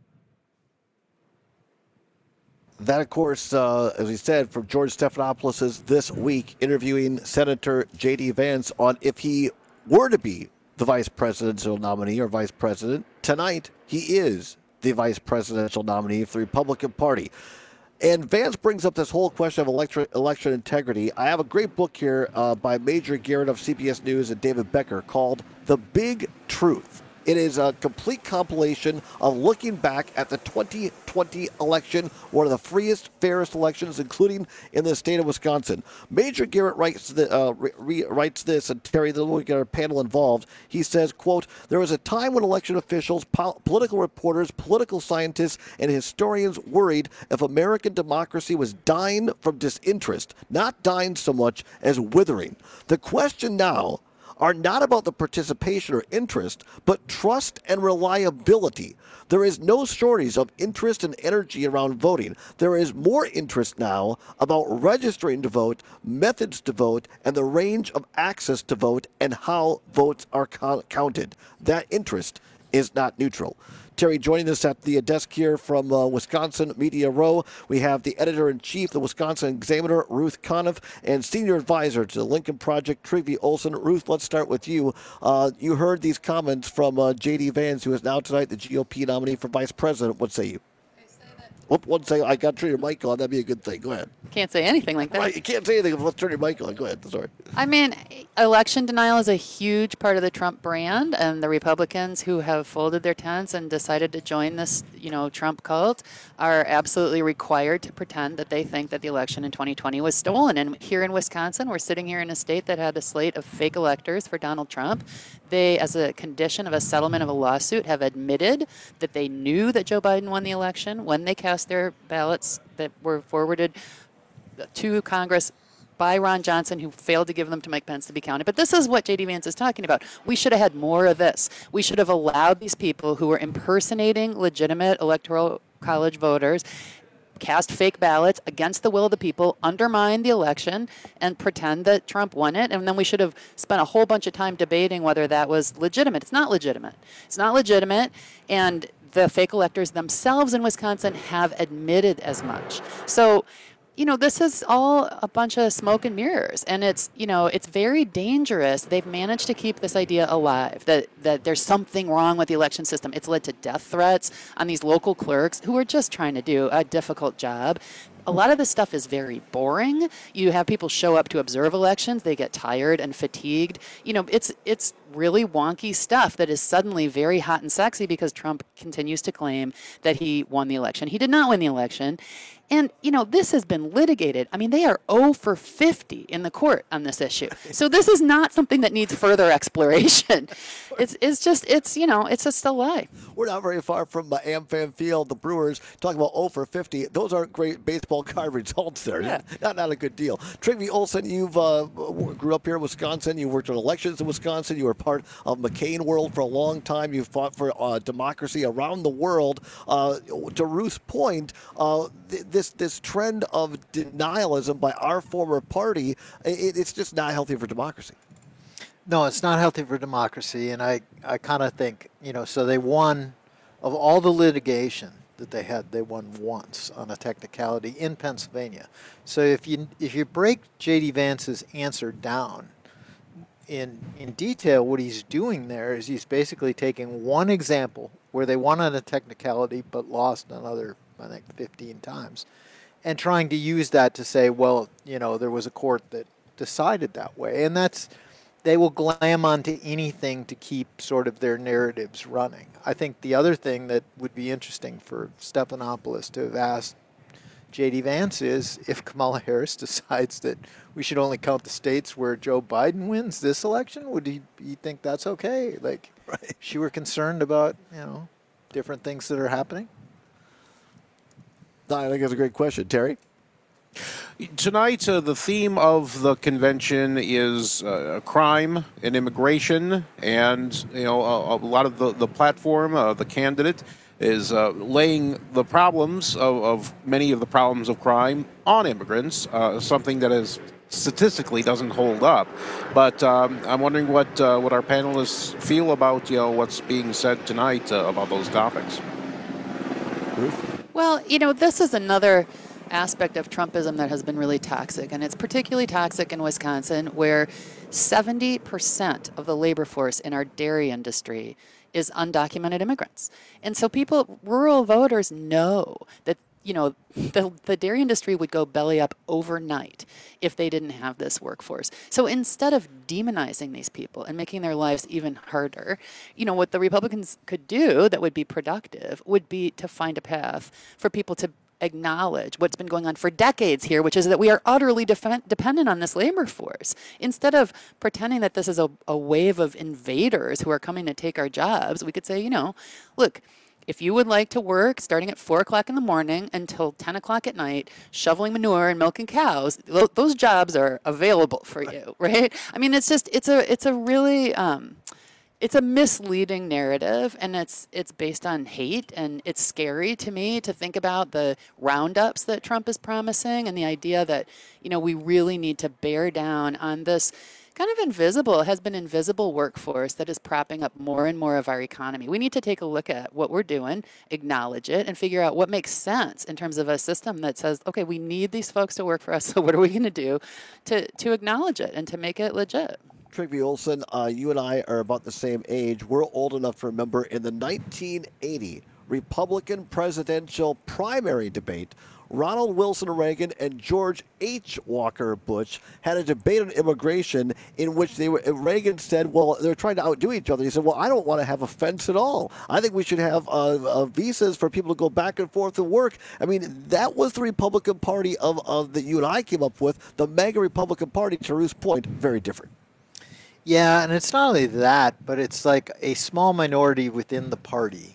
That, of course, as we said, from George Stephanopoulos This Week, interviewing Senator J.D. Vance on if he were to be the vice presidential nominee or vice president. Tonight, he is the vice presidential nominee for the Republican Party. And Vance brings up this whole question of election integrity. I have a great book here by Major Garrett of CBS News and David Becker called The Big Truth. It is a complete compilation of looking back at the 2020 election, one of the freest, fairest elections, including in the state of Wisconsin. Major Garrett writes this, and Terry, then we'll get our panel involved. He says, quote, "There was a time when election officials, political reporters, political scientists, and historians worried if American democracy was dying from disinterest, not dying so much as withering. The question now are not about the participation or interest, but trust and reliability. There is no shortage of interest and energy around voting. There is more interest now about registering to vote, methods to vote, and the range of access to vote and how votes are counted. That interest is not neutral." Terry, joining us at the desk here from Wisconsin Media Row, we have the editor-in-chief of the Wisconsin Examiner, Ruth Conniff, and senior advisor to the Lincoln Project, Trygve Olsen. Ruth, let's start with you. You heard these comments from J.D. Vance, who is now tonight the GOP nominee for vice president. What say you? One second, I got to turn your mic on. That'd be a good thing. Go ahead. Can't say anything like that. Right, you can't say anything. Let's turn your mic on. Go ahead. Sorry. I mean, election denial is a huge part of the Trump brand, and the Republicans who have folded their tents and decided to join this, Trump cult are absolutely required to pretend that they think that the election in 2020 was stolen. And here in Wisconsin, we're sitting here in a state that had a slate of fake electors for Donald Trump. They, as a condition of a settlement of a lawsuit, have admitted that they knew that Joe Biden won the election when they cast their ballots that were forwarded to Congress by Ron Johnson, who failed to give them to Mike Pence to be counted. But this is what J.D. Vance is talking about. We should have had more of this. We should have allowed these people who were impersonating legitimate electoral college voters cast fake ballots against the will of the people, undermine the election, and pretend that Trump won it. And then we should have spent a whole bunch of time debating whether that was legitimate. It's not legitimate. It's not legitimate. And the fake electors themselves in Wisconsin have admitted as much. So, this is all a bunch of smoke and mirrors, and it's very dangerous. They've managed to keep this idea alive that there's something wrong with the election system. It's led to death threats on these local clerks who are just trying to do a difficult job. A lot of this stuff is very boring. You have people show up to observe elections. They get tired and fatigued. It's really wonky stuff that is suddenly very hot and sexy because Trump continues to claim that he won the election. He did not win the election. And, this has been litigated. I mean, they are 0 for 50 in the court on this issue. So this is not something that needs further exploration. It's just a lie. We're not very far from AmFam Field. The Brewers talking about 0 for 50. Those aren't great baseball card results there. Yeah. Not a good deal. Trygve Olsen, you've grew up here in Wisconsin. You worked on elections in Wisconsin. You were part of McCain World for a long time. You fought for democracy around the world. To Ruth's point, this trend of denialism by our former party, it's just not healthy for democracy. No, it's not healthy for democracy, and I kind of think, so they won, of all the litigation that they had, they won once on a technicality in Pennsylvania. So if you break J.D. Vance's answer down in detail, what he's doing there is he's basically taking one example where they won on a technicality but lost another, I think, 15 times, and trying to use that to say, well, there was a court that decided that way. And they will glam onto anything to keep sort of their narratives running. I think the other thing that would be interesting for Stephanopoulos to have asked J.D. Vance is, if Kamala Harris decides that we should only count the states where Joe Biden wins this election, would he think that's okay? Like, right. She were concerned about, different things that are happening? I think that's a great question. Terry? Tonight, the theme of the convention is crime and immigration, and a lot of the platform, the candidate, is laying the problems of many of the problems of crime on immigrants, something that is statistically doesn't hold up. But I'm wondering what our panelists feel about what's being said tonight about those topics. Ruth? Well, this is another aspect of Trumpism that has been really toxic, and it's particularly toxic in Wisconsin, where 70% of the labor force in our dairy industry is undocumented immigrants. And so rural voters know that the dairy industry would go belly up overnight if they didn't have this workforce. So instead of demonizing these people and making their lives even harder, what the Republicans could do that would be productive would be to find a path for people to acknowledge what's been going on for decades here, which is that we are utterly dependent on this labor force. Instead of pretending that this is a wave of invaders who are coming to take our jobs, we could say, look, if you would like to work starting at 4 o'clock in the morning until 10 o'clock at night, shoveling manure and milking cows, those jobs are available for you, right? I mean, it's a really it's a misleading narrative, and it's based on hate, and it's scary to me to think about the roundups that Trump is promising and the idea that, we really need to bear down on this kind of invisible workforce that is propping up more and more of our economy. We need to take a look at what we're doing, acknowledge it, and figure out what makes sense in terms of a system that says, okay, we need these folks to work for us, so what are we going to do to acknowledge it and to make it legit? Trygve Olsen, you and I are about the same age. We're old enough to remember in the 1980 Republican presidential primary debate, Ronald Wilson Reagan and George H. Walker Bush had a debate on immigration in which Reagan said, well, they're trying to outdo each other. He said, well, I don't want to have a fence at all. I think we should have visas for people to go back and forth and work. I mean, that was the Republican Party of that you and I came up with. The MAGA Republican Party, to Ruth's point, very different. Yeah, and it's not only that, but it's like a small minority within the party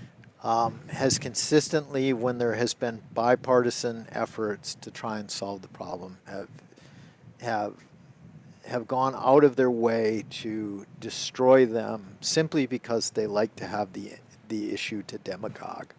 has consistently, when there has been bipartisan efforts to try and solve the problem, have gone out of their way to destroy them simply because they like to have the issue to demagogue.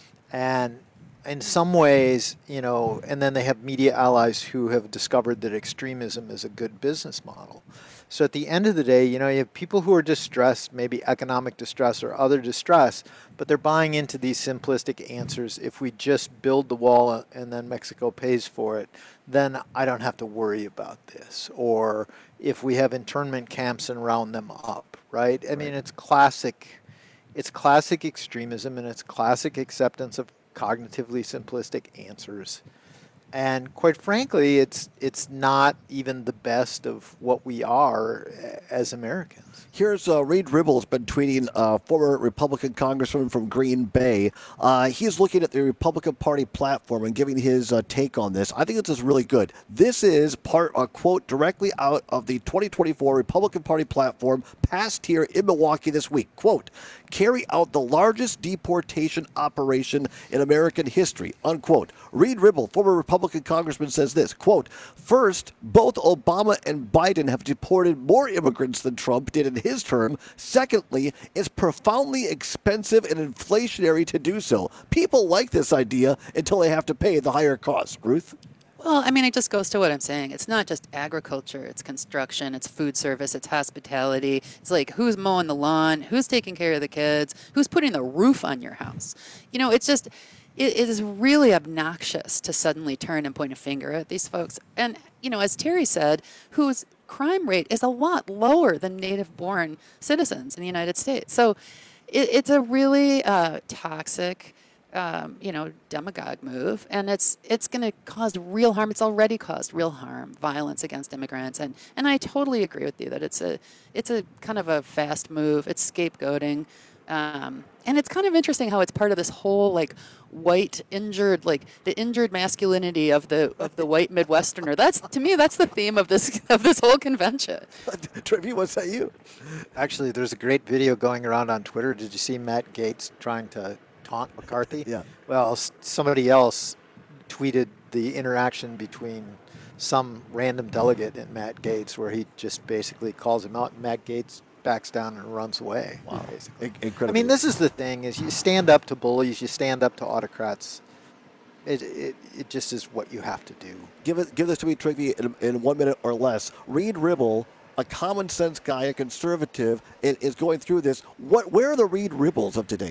And in some ways, and then they have media allies who have discovered that extremism is a good business model. So at the end of the day, you have people who are distressed, maybe economic distress or other distress, but they're buying into these simplistic answers. If we just build the wall and then Mexico pays for it, then I don't have to worry about this. Or if we have internment camps and round them up, right? I mean, it's classic extremism, and it's classic acceptance of cognitively simplistic answers. And quite frankly, it's not even the best of what we are as Americans. Here's Reed Ribble's been tweeting, former Republican congressman from Green Bay. He's looking at the Republican Party platform and giving his take on this. I think this is really good. This is a quote directly out of the 2024 Republican Party platform passed here in Milwaukee this week. Quote, carry out the largest deportation operation in American history, unquote. Reed Ribble, former Republican congressman, says this, quote, first, both Obama and Biden have deported more immigrants than Trump did in his term. Secondly, it's profoundly expensive and inflationary to do so. People like this idea until they have to pay the higher cost. Ruth? Well, I mean, it just goes to what I'm saying. It's not just agriculture, it's construction, it's food service, it's hospitality. It's like, who's mowing the lawn, who's taking care of the kids, who's putting the roof on your house. It's just, it is really obnoxious to suddenly turn and point a finger at these folks. And, as Terry said, whose crime rate is a lot lower than native-born citizens in the United States. So it's a really toxic, demagogue move, and it's going to cause real harm. It's already caused real harm, violence against immigrants, and I totally agree with you that it's a kind of a fast move. It's scapegoating, and it's kind of interesting how it's part of this whole white injured, the injured masculinity of the white Midwesterner. That's, to me, that's the theme of this whole convention. Trivia, what's that you? Actually, there's a great video going around on Twitter. Did you see Matt Gaetz trying to taunt McCarthy? Yeah. Well, somebody else tweeted the interaction between some random delegate and Matt Gaetz, where he just basically calls him out, and Matt Gaetz backs down and runs away. Wow. Basically. Incredible. I mean, this is the thing, is you stand up to bullies, you stand up to autocrats. It just is what you have to do. Give this to me, Trygve, in 1 minute or less. Reed Ribble, a common sense guy, a conservative, is going through this. Where are the Reed Ribbles of today?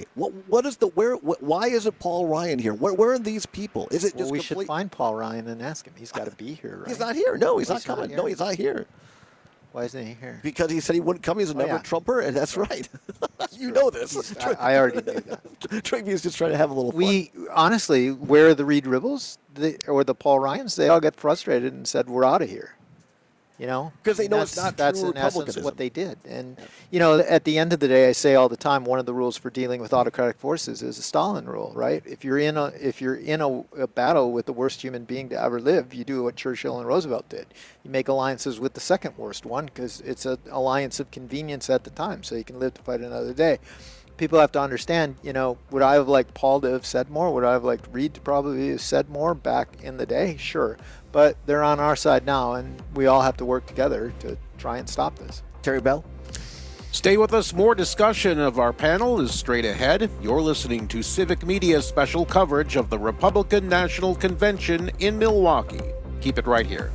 Why isn't Paul Ryan here? Where are these people? Is it just should find Paul Ryan and ask him. He's got to be here, right? He's not here. No, he's not coming. No, he's not here. Why isn't he here? Because he said he wouldn't come. He's never a Trumper, and that's right. You know this. I already knew that. Trigby is just trying to have a little fun. Honestly, where are the Reed Ribbles or the Paul Ryans? They all got frustrated and said, we're out of here. Because they know it's not that's true in essence republicanism. what they did. And, at the end of the day, I say all the time, one of the rules for dealing with autocratic forces is the Stalin rule, right? If you're in a battle with the worst human being to ever live, you do what Churchill and Roosevelt did. You make alliances with the second worst one because it's an alliance of convenience at the time, so you can live to fight another day. People have to understand, would I have liked Paul to have said more? Would I have liked Reed to probably have said more back in the day? Sure. But they're on our side now, and we all have to work together to try and stop this. Terry Bell? Stay with us. More discussion of our panel is straight ahead. You're listening to Civic Media's special coverage of the Republican National Convention in Milwaukee. Keep it right here.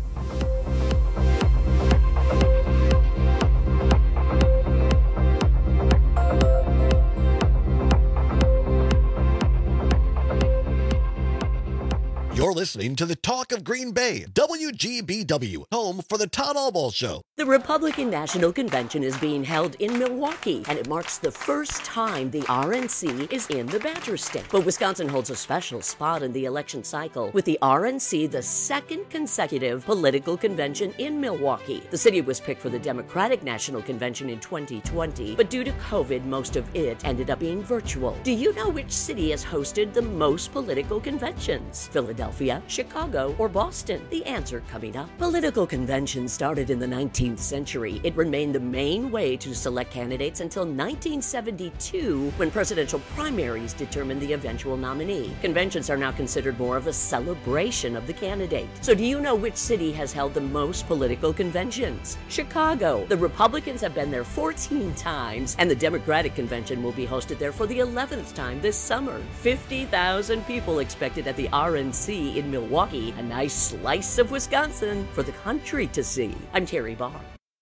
You're listening to the Talk of Green Bay, WGBW, home for the Todd Albaugh Show. The Republican National Convention is being held in Milwaukee, and it marks the first time the RNC is in the Badger State. But Wisconsin holds a special spot in the election cycle, with the RNC the second consecutive political convention in Milwaukee. The city was picked for the Democratic National Convention in 2020, but due to COVID, most of it ended up being virtual. Do you know which city has hosted the most political conventions? Philadelphia, Chicago, or Boston? The answer coming up. Political conventions started in the 19th century. It remained the main way to select candidates until 1972, when presidential primaries determined the eventual nominee. Conventions are now considered more of a celebration of the candidate. So do you know which city has held the most political conventions? Chicago. The Republicans have been there 14 times, and the Democratic convention will be hosted there for the 11th time this summer. 50,000 people expected at the RNC in Milwaukee, a nice slice of Wisconsin for the country to see. I'm Terry Barr.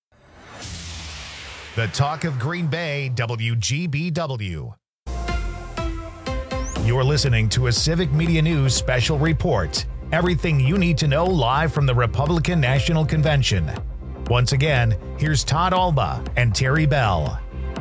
The Talk of Green Bay, WGBW. You're listening to a Civic Media News special report. Everything you need to know live from the Republican National Convention. Once again, here's Todd Albaugh and Terry Bell.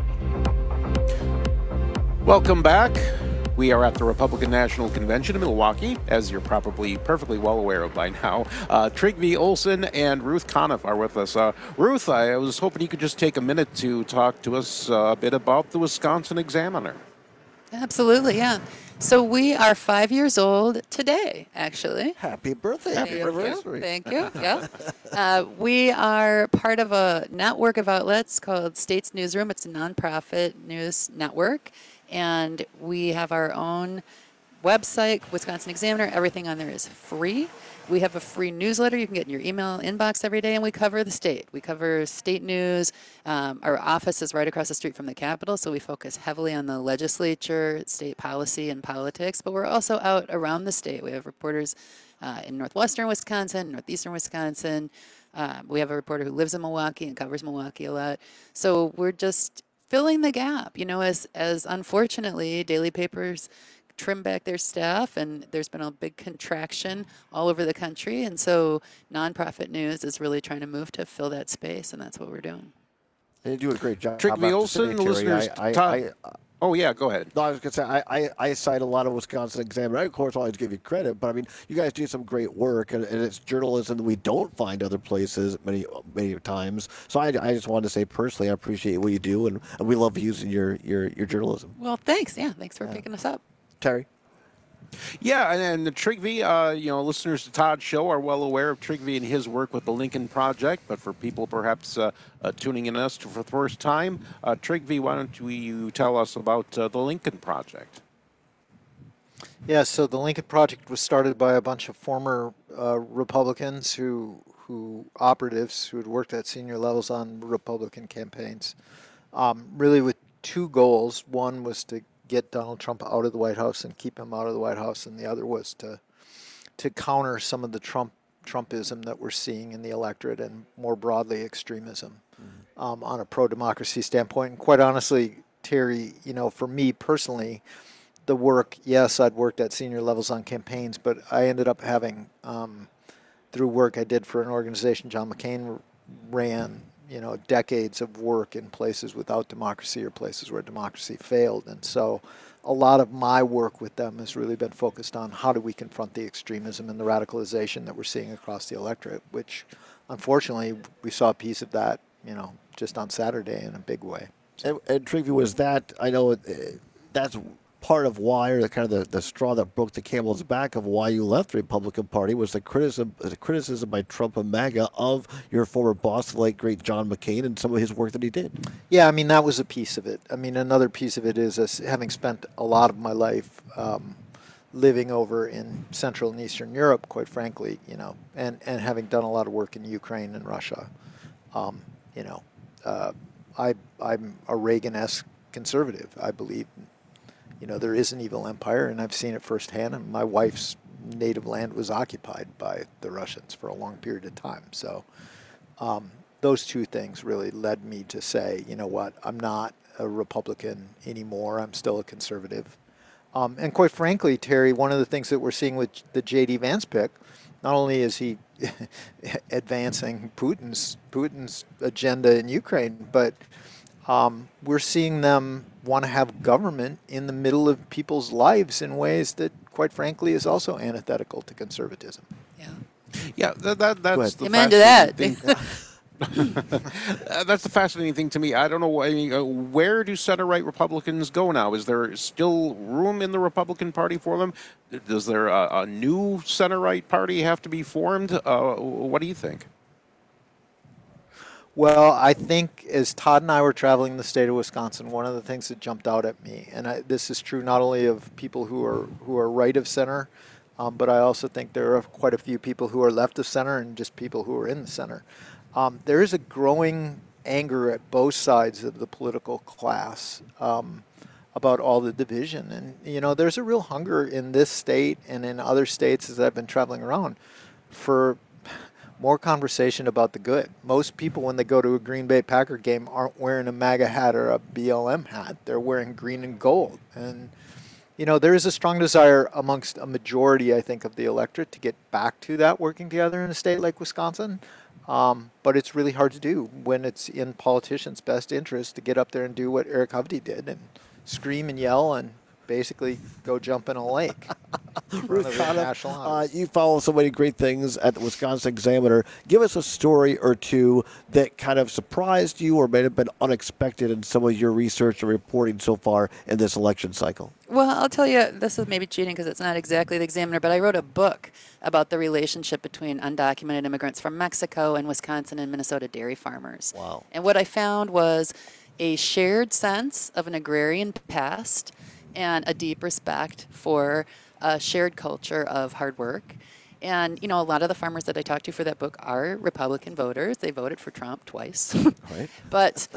Welcome back. We are at the Republican National Convention in Milwaukee, as you're probably perfectly well aware of by now. Trygve Olsen and Ruth Conniff are with us. Ruth, I was hoping you could just take a minute to talk to us a bit about the Wisconsin Examiner. Absolutely, yeah. So we are 5 years old today, actually. Happy birthday. Happy anniversary. Thank you. Yeah. We are part of a network of outlets called States Newsroom. It's a nonprofit news network. And we have our own website, Wisconsin Examiner. Everything on there is free. We have a free newsletter you can get in your email inbox every day, and we cover the state. We cover state news. Our office is right across the street from the Capitol, so we focus heavily on the legislature, state policy, and politics. But we're also out around the state. We have reporters in northwestern Wisconsin, northeastern Wisconsin. We have a reporter who lives in Milwaukee and covers Milwaukee a lot. So we're just filling the gap, as unfortunately daily papers trim back their staff, and there's been a big contraction all over the country, and so nonprofit news is really trying to move to fill that space, and that's what we're doing. And you do a great job. Trygve Olsen, listeners. Oh, yeah, go ahead. No, I was going to say, I cite a lot of Wisconsin Examiner. I, of course, always give you credit, but, I mean, you guys do some great work, and it's journalism that we don't find other places many times. So I just wanted to say, personally, I appreciate what you do, and we love using your journalism. Well, thanks. Yeah, thanks for picking us up. Terry? Yeah, and Trygve, listeners to Todd's show are well aware of Trygve and his work with the Lincoln Project, but for people perhaps tuning in us for the first time, Trygve, why don't you tell us about the Lincoln Project? Yeah, so the Lincoln Project was started by a bunch of former Republicans operatives who had worked at senior levels on Republican campaigns, really with two goals. One was to get Donald Trump out of the White House and keep him out of the White House, and the other was to counter some of the Trumpism that we're seeing in the electorate, and more broadly extremism on a pro-democracy standpoint. And quite honestly, Terry, for me personally, the work, yes, I'd worked at senior levels on campaigns, but I ended up having, through work I did for an organization John McCain ran, decades of work in places without democracy or places where democracy failed. And so a lot of my work with them has really been focused on how do we confront the extremism and the radicalization that we're seeing across the electorate, which unfortunately we saw a piece of that, just on Saturday in a big way. And Trygve, was that, I know that's part of why, or the straw that broke the camel's back of why you left the Republican Party, was the criticism by Trump and MAGA of your former boss, the late great John McCain, and some of his work that he did. Yeah, that was a piece of it. Another piece of it is having spent a lot of my life living over in Central and Eastern Europe, quite frankly, and having done a lot of work in Ukraine and Russia. I'm a Reagan-esque conservative. I believe there is an evil empire, and I've seen it firsthand, and my wife's native land was occupied by the Russians for a long period of time. So those two things really led me to say, you know what, I'm not a Republican anymore. I'm still a conservative. And quite frankly, Terry, one of the things that we're seeing with the J.D. Vance pick, not only is he advancing Putin's agenda in Ukraine, but we're seeing them want to have government in the middle of people's lives in ways that, quite frankly, is also antithetical to conservatism. Yeah, that's the Amen to that. That's the fascinating thing to me. I don't know where do center-right Republicans go now? Is there still room in the Republican Party for them? Does there a new center-right party have to be formed? What do you think? Well, I think as Todd and I were traveling the state of Wisconsin, one of the things that jumped out at me, and this is true not only of people who are right of center, but I also think there are quite a few people who are left of center and just people who are in the center. There is a growing anger at both sides of the political class about all the division. And, there's a real hunger in this state and in other states as I've been traveling around for more conversation about the good. Most people, when they go to a Green Bay Packer game, aren't wearing a MAGA hat or a BLM hat. They're wearing green and gold. And, there is a strong desire amongst a majority, I think, of the electorate to get back to that working together in a state like Wisconsin. But it's really hard to do when it's in politicians' best interest to get up there and do what Eric Hovde did and scream and yell and basically go jump in a lake. Ruth Conniff, you follow so many great things at the Wisconsin Examiner. Give us a story or two that kind of surprised you or may have been unexpected in some of your research and reporting so far in this election cycle. Well, I'll tell you, this is maybe cheating because it's not exactly the Examiner, but I wrote a book about the relationship between undocumented immigrants from Mexico and Wisconsin and Minnesota dairy farmers. Wow. And what I found was a shared sense of an agrarian past and a deep respect for a shared culture of hard work. And, a lot of the farmers that I talked to for that book are Republican voters. They voted for Trump twice. Right. But,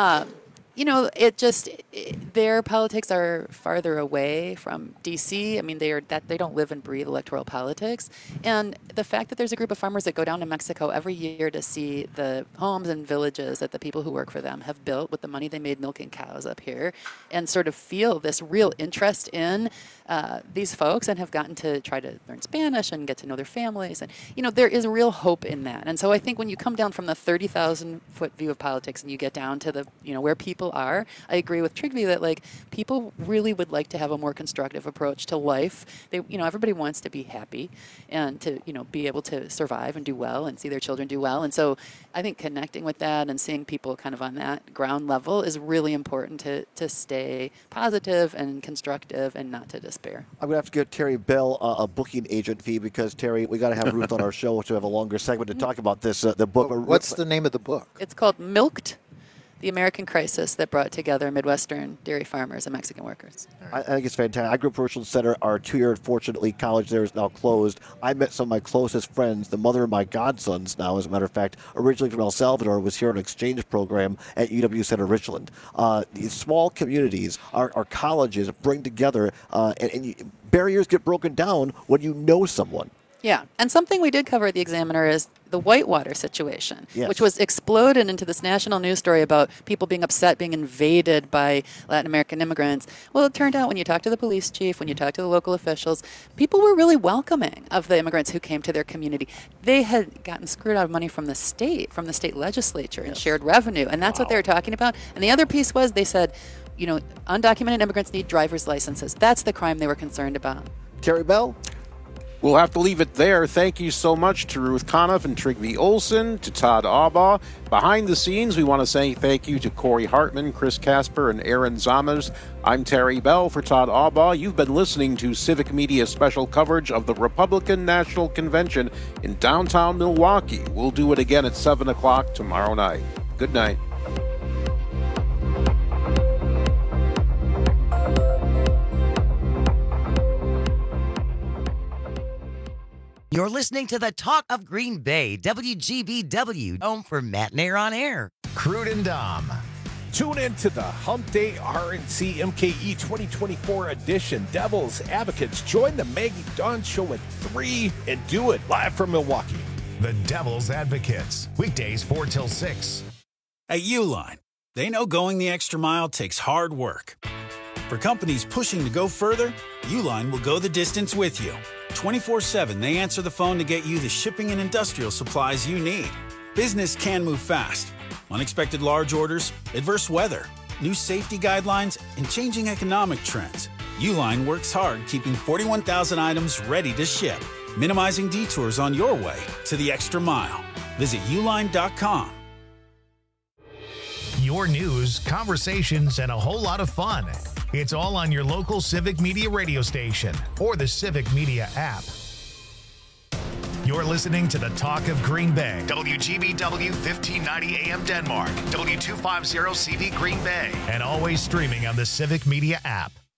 their politics are farther away from D.C. They don't live and breathe electoral politics. And the fact that there's a group of farmers that go down to Mexico every year to see the homes and villages that the people who work for them have built with the money they made milking cows up here and sort of feel this real interest in these folks and have gotten to try to learn Spanish and get to know their families. And, there is real hope in that. And so I think when you come down from the 30,000-foot view of politics and you get down to the, where people are, I agree with Trygve that, people really would like to have a more constructive approach to life. They, everybody wants to be happy and to, be able to survive and do well and see their children do well. And so I think connecting with that and seeing people kind of on that ground level is really important to stay positive and constructive and not to despair. I'm going to have to give Terry Bell a booking agent fee because, Terry, we got to have Ruth on our show to have a longer segment to talk about this, the book. What's the name of the book? It's called Milked: The American Crisis That Brought Together Midwestern Dairy Farmers and Mexican Workers. I think it's fantastic. I grew up at Richland Center. Our 2-year, fortunately, college there is now closed. I met some of my closest friends. The mother of my godsons now, as a matter of fact, originally from El Salvador, was here on an exchange program at UW Center Richland. These small communities, our colleges bring together, and barriers get broken down when you know someone. Yeah, and something we did cover at the Examiner is the Whitewater situation, Yes. which was exploded into this national news story about people being upset, being invaded by Latin American immigrants. Well, it turned out when you talk to the police chief, when you talk to the local officials, people were really welcoming of the immigrants who came to their community. They had gotten screwed out of money from the state legislature, and shared revenue, and that's what they were talking about. And the other piece was they said, undocumented immigrants need driver's licenses. That's the crime they were concerned about. Terry Bell? We'll have to leave it there. Thank you so much to Ruth Conniff and Trygve Olsen, to Todd Aubaugh. Behind the scenes, we want to say thank you to Corey Hartman, Chris Casper, and Aaron Zamas. I'm Terry Bell for Todd Aubaugh. You've been listening to Civic Media special coverage of the Republican National Convention in downtown Milwaukee. We'll do it again at 7 o'clock tomorrow night. Good night. You're listening to the Talk of Green Bay, WGBW, home for Matt Nair on Air. Crude and Dom. Tune in to the Hump Day RNC MKE 2024 edition. Devils Advocates. Join the Maggie Dawn Show at 3 and do it live from Milwaukee. The Devils Advocates. Weekdays 4 till 6. At Uline, they know going the extra mile takes hard work. For companies pushing to go further, Uline will go the distance with you. 24/7, they answer the phone to get you the shipping and industrial supplies you need. Business can move fast. Unexpected large orders, adverse weather, new safety guidelines, and changing economic trends. Uline works hard keeping 41,000 items ready to ship, minimizing detours on your way to the extra mile. Visit uline.com. Your news, conversations, and a whole lot of fun. It's all on your local Civic Media radio station or the Civic Media app. You're listening to the Talk of Green Bay. WGBW 1590 AM Denmark. W250 CV Green Bay. And always streaming on the Civic Media app.